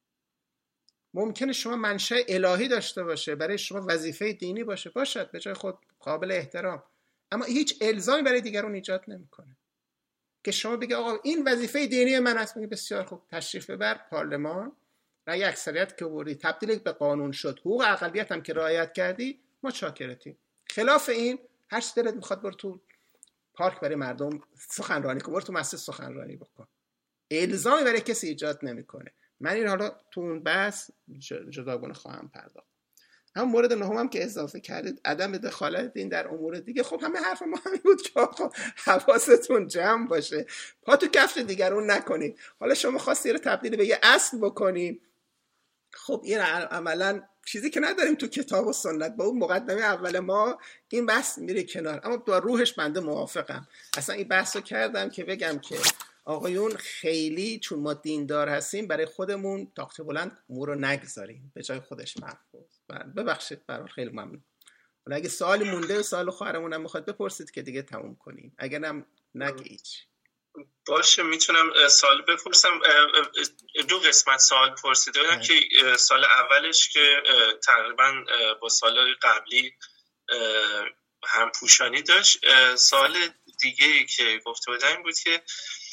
S2: ممکنه شما منشأ الهی داشته باشه، برای شما وظیفه دینی باشه، باشد به جای خود قابل احترام، اما هیچ الزامی برای دیگران ایجاد نمیکنه که شما بگی آقا این وظیفه دینی من است. میگه بسیار خوب، تشریف ببر پارلمان، رأی اکثریت که آوردی تبدیل به قانون شد، حقوق اقلیت هم که رعایت کردی، ما چاکرتیم. خلاف این هر چی دلت میخواد برو تو پارک برای مردم سخنرانی کن، برو تو مسجد سخنرانی بکن، الزامی برای کسی ایجاد نمیکنه. من این حالا تو اون بحث جداگانه خواهم پرداخت. اما مورد نهم هم که اضافه کردید عدم دخالت دین در امور دیگه، خب همه حرف ما همین بود که آقا حواستون جمع باشه، پا تو کفش دیگرون نکنید. حالا شما خواستی رو تبدیل به یه اصل بکنید، خب این عملا چیزی که نداریم تو کتاب و سنت، با اون مقدمه اول ما این بحث میره کنار. اما با روحش بنده موافقم. اصلا این بحث رو کردم که بگم که آقایون خیلی چون ما دیندار هستیم برای خودمون تاقچه بلند امور رو نگذاریم، به جای خودش محفوظ. ببخشید برای خیلی ممنون. ولی اگه سوالی مونده و سوال خواهرمون هم میخواد بپرسید که دیگه تموم کنیم، اگر هم نگه هیچ.
S3: باشه میتونم سوال بپرسم. دو قسمت سوال پرسیده بودم که سال اولش که تقریبا با سال قبلی هم پوشانی داشت. سوال دیگه که گفته بودم این بود که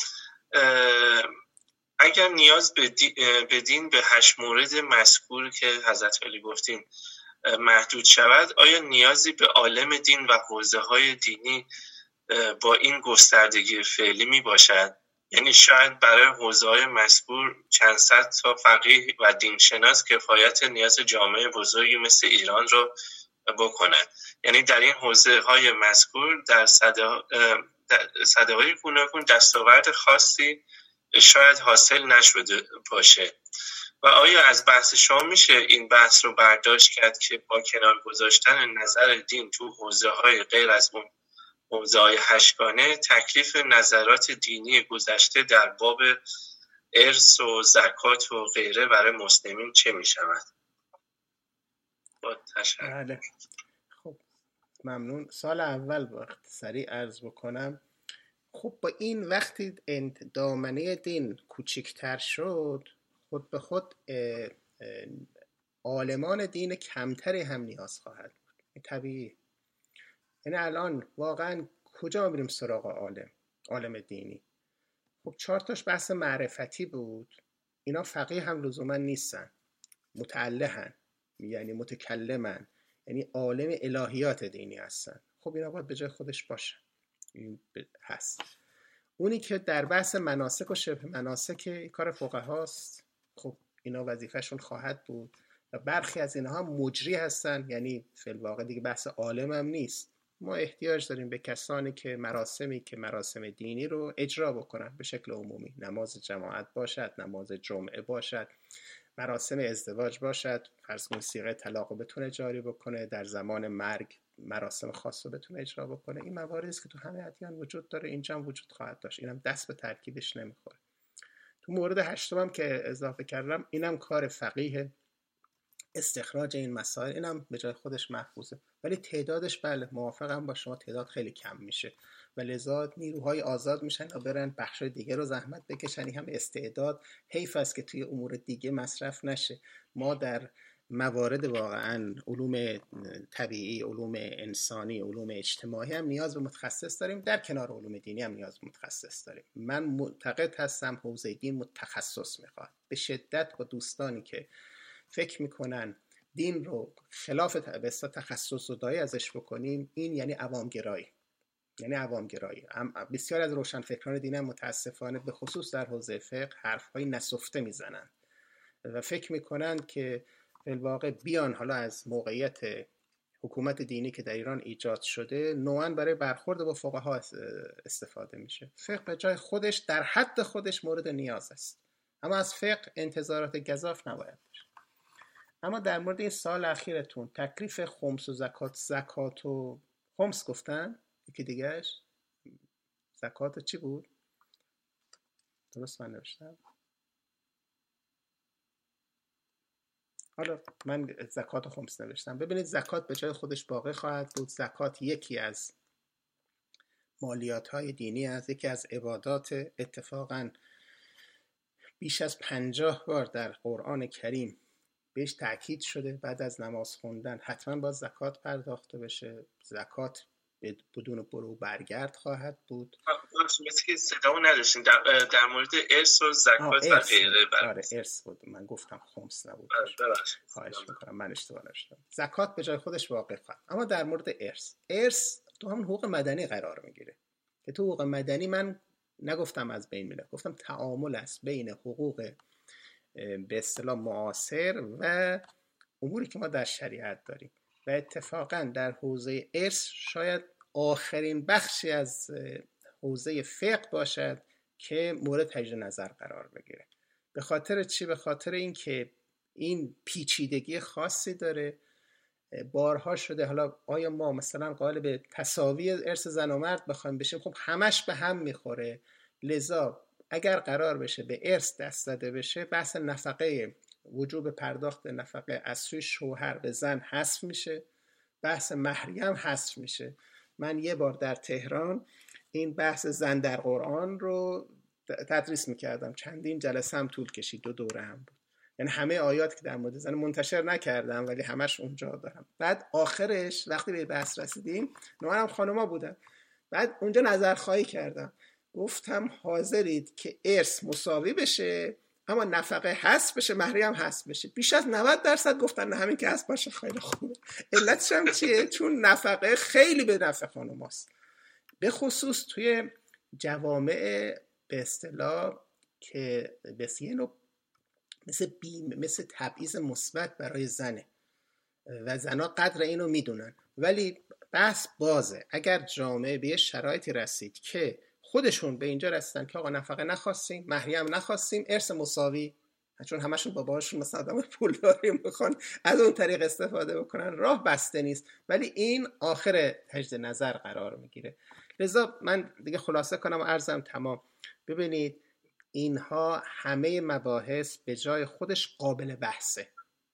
S3: اگر نیاز به دین به هشت مورد مذکور که حضرت علی گفتین محدود شود، آیا نیازی به عالم دین و حوزه‌های دینی با این گستردگی فعلی می باشد؟ یعنی شاید برای حوزه‌های مذکور چند صد تا فقیه و دینشناس کفایت نیاز جامعه بزرگی مثل ایران رو بکند. یعنی در این حوزه‌های مذکور در صده‌های گوناگون دستاورد خاصی شاید حاصل نشده باشه. و آیا از بحث شما میشه این بحث رو برداشت کرد که با کنار گذاشتن نظر دین تو حوزه‌های غیر از اون حوزه‌های هشتگانه، تکلیف نظرات دینی گذشته در باب ارث و زکات و غیره برای مسلمین چه میشود؟ با تشکر.
S2: بله. خب ممنون. سال اول وقت سریع عرض بکنم. خب با این وقتی دامنه دین کوچکتر شد، خود به خود اه اه عالمان دین کمتری هم نیاز خواهد بود. این طبیعی. یعنی الان واقعا کجا میریم سراغ عالم عالم دینی؟ خب چهار تاش بحث معرفتی بود، اینا فقیه هم لزوما نیستن، متعلهن، یعنی متکلمن، یعنی عالم الهیات دینی هستن. خب اینا باید به جای خودش باشن، این هست. اونی که در بحث مناسک و شبه مناسک کار فقهاست، خب اینا وظیفهشون خواهد بود و برخی از اینها هم مجری هستن، یعنی فی الواقع دیگه بحث عالم هم نیست. ما احتیاج داریم به کسانی که مراسمی که مراسم دینی رو اجرا بکنن به شکل عمومی، نماز جماعت باشد، نماز جمعه باشد، مراسم ازدواج باشد، فرض کن صیغه طلاق رو بتونه جاری بکنه، در زمان مرگ مراسم خاص رو بتونه اجرا بکنه. این مواردی است که تو همه ادیان وجود داره، اینجا هم وجود خواهد داشت. اینم دست به ترکیبش نمیخوره. تو مورد هشتم هم که اضافه کردم، اینم کار فقیه، استخراج این مسائل، اینم به جای خودش محفوظه، ولی تعدادش بله موافقم با شما، تعداد خیلی کم میشه و لذا نیروهای آزاد میشن و برن بخشای دیگه رو زحمت بکشن. هم استعداد حیف است که توی امور دیگه مصرف نشه. ما در موارد واقعا علوم طبیعی، علوم انسانی، علوم اجتماعی هم نیاز به متخصص داریم، در کنار علوم دینی هم نیاز به متخصص داریم. من معتقد هستم حوزه دین متخصص میخواد به شدت. با دوستانی که فکر میکنن دین رو خلاف بسیار تخصص و دایی ازش بکنیم، این یعنی عوامگرایی، یعنی عوامگرایی. بسیار از روشنفکران دین هم متاسفانه به خصوص در حوزه فقه حرفهای نسفته میزنن و فکر میکنن که در واقع بیان حالا از موقعیت حکومت دینی که در ایران ایجاد شده نوعاً برای برخورد با فقها استفاده میشه. فقه به جای خودش در حد خودش مورد نیاز است، اما از فقه انتظارات گزاف نباید باشه. اما در مورد این سال اخیرتون تکلیف خمس و زکات، زکات و خمس گفتن، یکی دیگهش زکات چی بود؟ درست من نوشتم؟ حالا من زکات و خمس نوشتم. ببینید زکات به جای خودش باقی خواهد بود. زکات یکی از مالیات های دینی است، یکی از عبادات. اتفاقاً بیش از پنجاه بار در قرآن کریم بهش تأکید شده بعد از نماز خوندن حتما باید زکات پرداخته بشه. زکات بدون برو برگرد خواهد بود.
S3: مثل که صدامو نداشتین در, در مورد ارث و زکات و غیره.
S2: آره ارث بود، من گفتم خمس نبود. خواهش میکنم من اشتباه نوشتم. زکات به جای خودش واقع خواهد. اما در مورد ارث، ارث تو همون حقوق مدنی قرار میگیره که تو حقوق مدنی من نگفتم از بین میره، گفتم تعامل است بین حقوق به اصطلاح معاصر و اموری که ما در شریعت داریم و اتفاقا در حوزه ارث شاید آخرین بخشی از حوزه فقه باشد که مورد تجدید نظر قرار بگیره. به خاطر چی؟ به خاطر اینکه این پیچیدگی خاصی داره. بارها شده حالا آیا ما مثلا قائل به تساوی ارث زن و مرد بخوایم بشیم؟ خب همش به هم میخوره. لذا اگر قرار بشه به ارث دست زده بشه، بحث نفقه، وجوب پرداخت نفقه از سوی شوهر به زن حذف میشه، بحث مهریه هم حذف میشه. من یه بار در تهران این بحث زن در قرآن رو تدریس میکردم، چندین جلسه هم طول کشید، دو دوره هم بود. یعنی همه آیات که در مورد زن منتشر نکردم ولی همش اونجا دارم. بعد آخرش وقتی به بحث رسیدیم، نوانم خانوما بودن، بعد اونجا نظرخواهی کردم، گفتم حاضرید که ارث مساوی بشه اما نفقه حذف بشه، مهریه هم حذف بشه؟ بیش از نود درصد گفتن نه، همین که حذف باشه خیلی خوبه. علتش هم چیه؟ چون نفقه خیلی به نفع خانوماست، به خصوص توی جوامع به اصطلاح که بسیار مثل بیم، مثل تبعیض مثبت برای زنه و زنها قدر اینو میدونن. ولی بحث بازه. اگر جامعه به شرایطی رسید که خودشون به اینجا رسیدن که آقا نفقه نخواستیم، مهریه هم نخواستیم، ارث مساوی، چون همشون باباشون مثلا آدم پولداری میخوان از اون طریق استفاده بکنن، راه بسته نیست. ولی این آخر تجدید نظر قرار میگیره. لذا من دیگه خلاصه کنم و عرضم تمام. ببینید اینها همه مباحث به جای خودش قابل بحثه.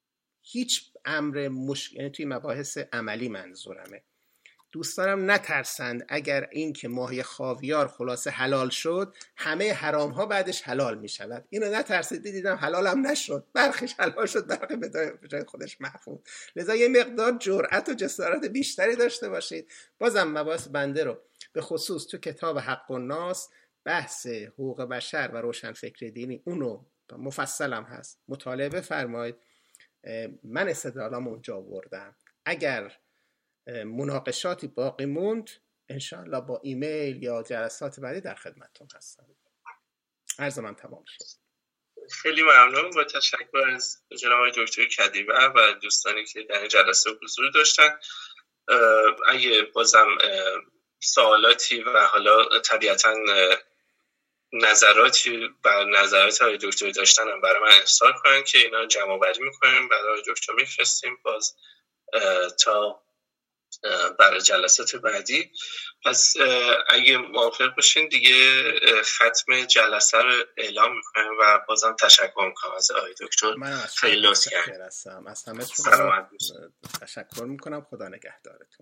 S2: هیچ امر مشکل، یعنی توی مباحث عملی منظورمه، دوستانم نترسند اگر این که ماهی خاویار خلاصه حلال شد، همه حرام ها بعدش حلال می شود. اینو نترسید، دیدم حلال هم نشد، برخیش حلال شد، برخی به جای خودش محفوظ. لذا یه مقدار جرأت و جسارت بیشتری داشته باشید. بازم مباحث بنده رو به خصوص تو کتاب حق الناس، بحث حقوق بشر و روشنفکر دینی، اونو مفصلم هست، مطالعه بفرمایید. من استدلالام اونجا آوردم. اگر مناقشاتی باقی موند انشاءالله با ایمیل یا جلسات بعدی در خدمتتون هستم. عرض من تمام شد.
S3: خیلی ممنون. با تشکر از جناب دکتر کدیور و دوستانی که در جلسه حضور داشتن. اگه بازم سوالاتی و حالا طبیعتاً نظراتی و نظرات های دکتر داشتن هم برای من ارسال کنن که اینا جمع بری میکنیم، برای دکتر میفرستیم باز تا برای جلسات بعدی. پس اگه موافق باشین دیگه ختم جلسه رو اعلام میکنیم و بازم تشکر میکنم از آقای دکتر.
S2: من
S3: خیلی لطف کردید.
S2: از همه شما تشکر میکنم. خدا نگهدارتون.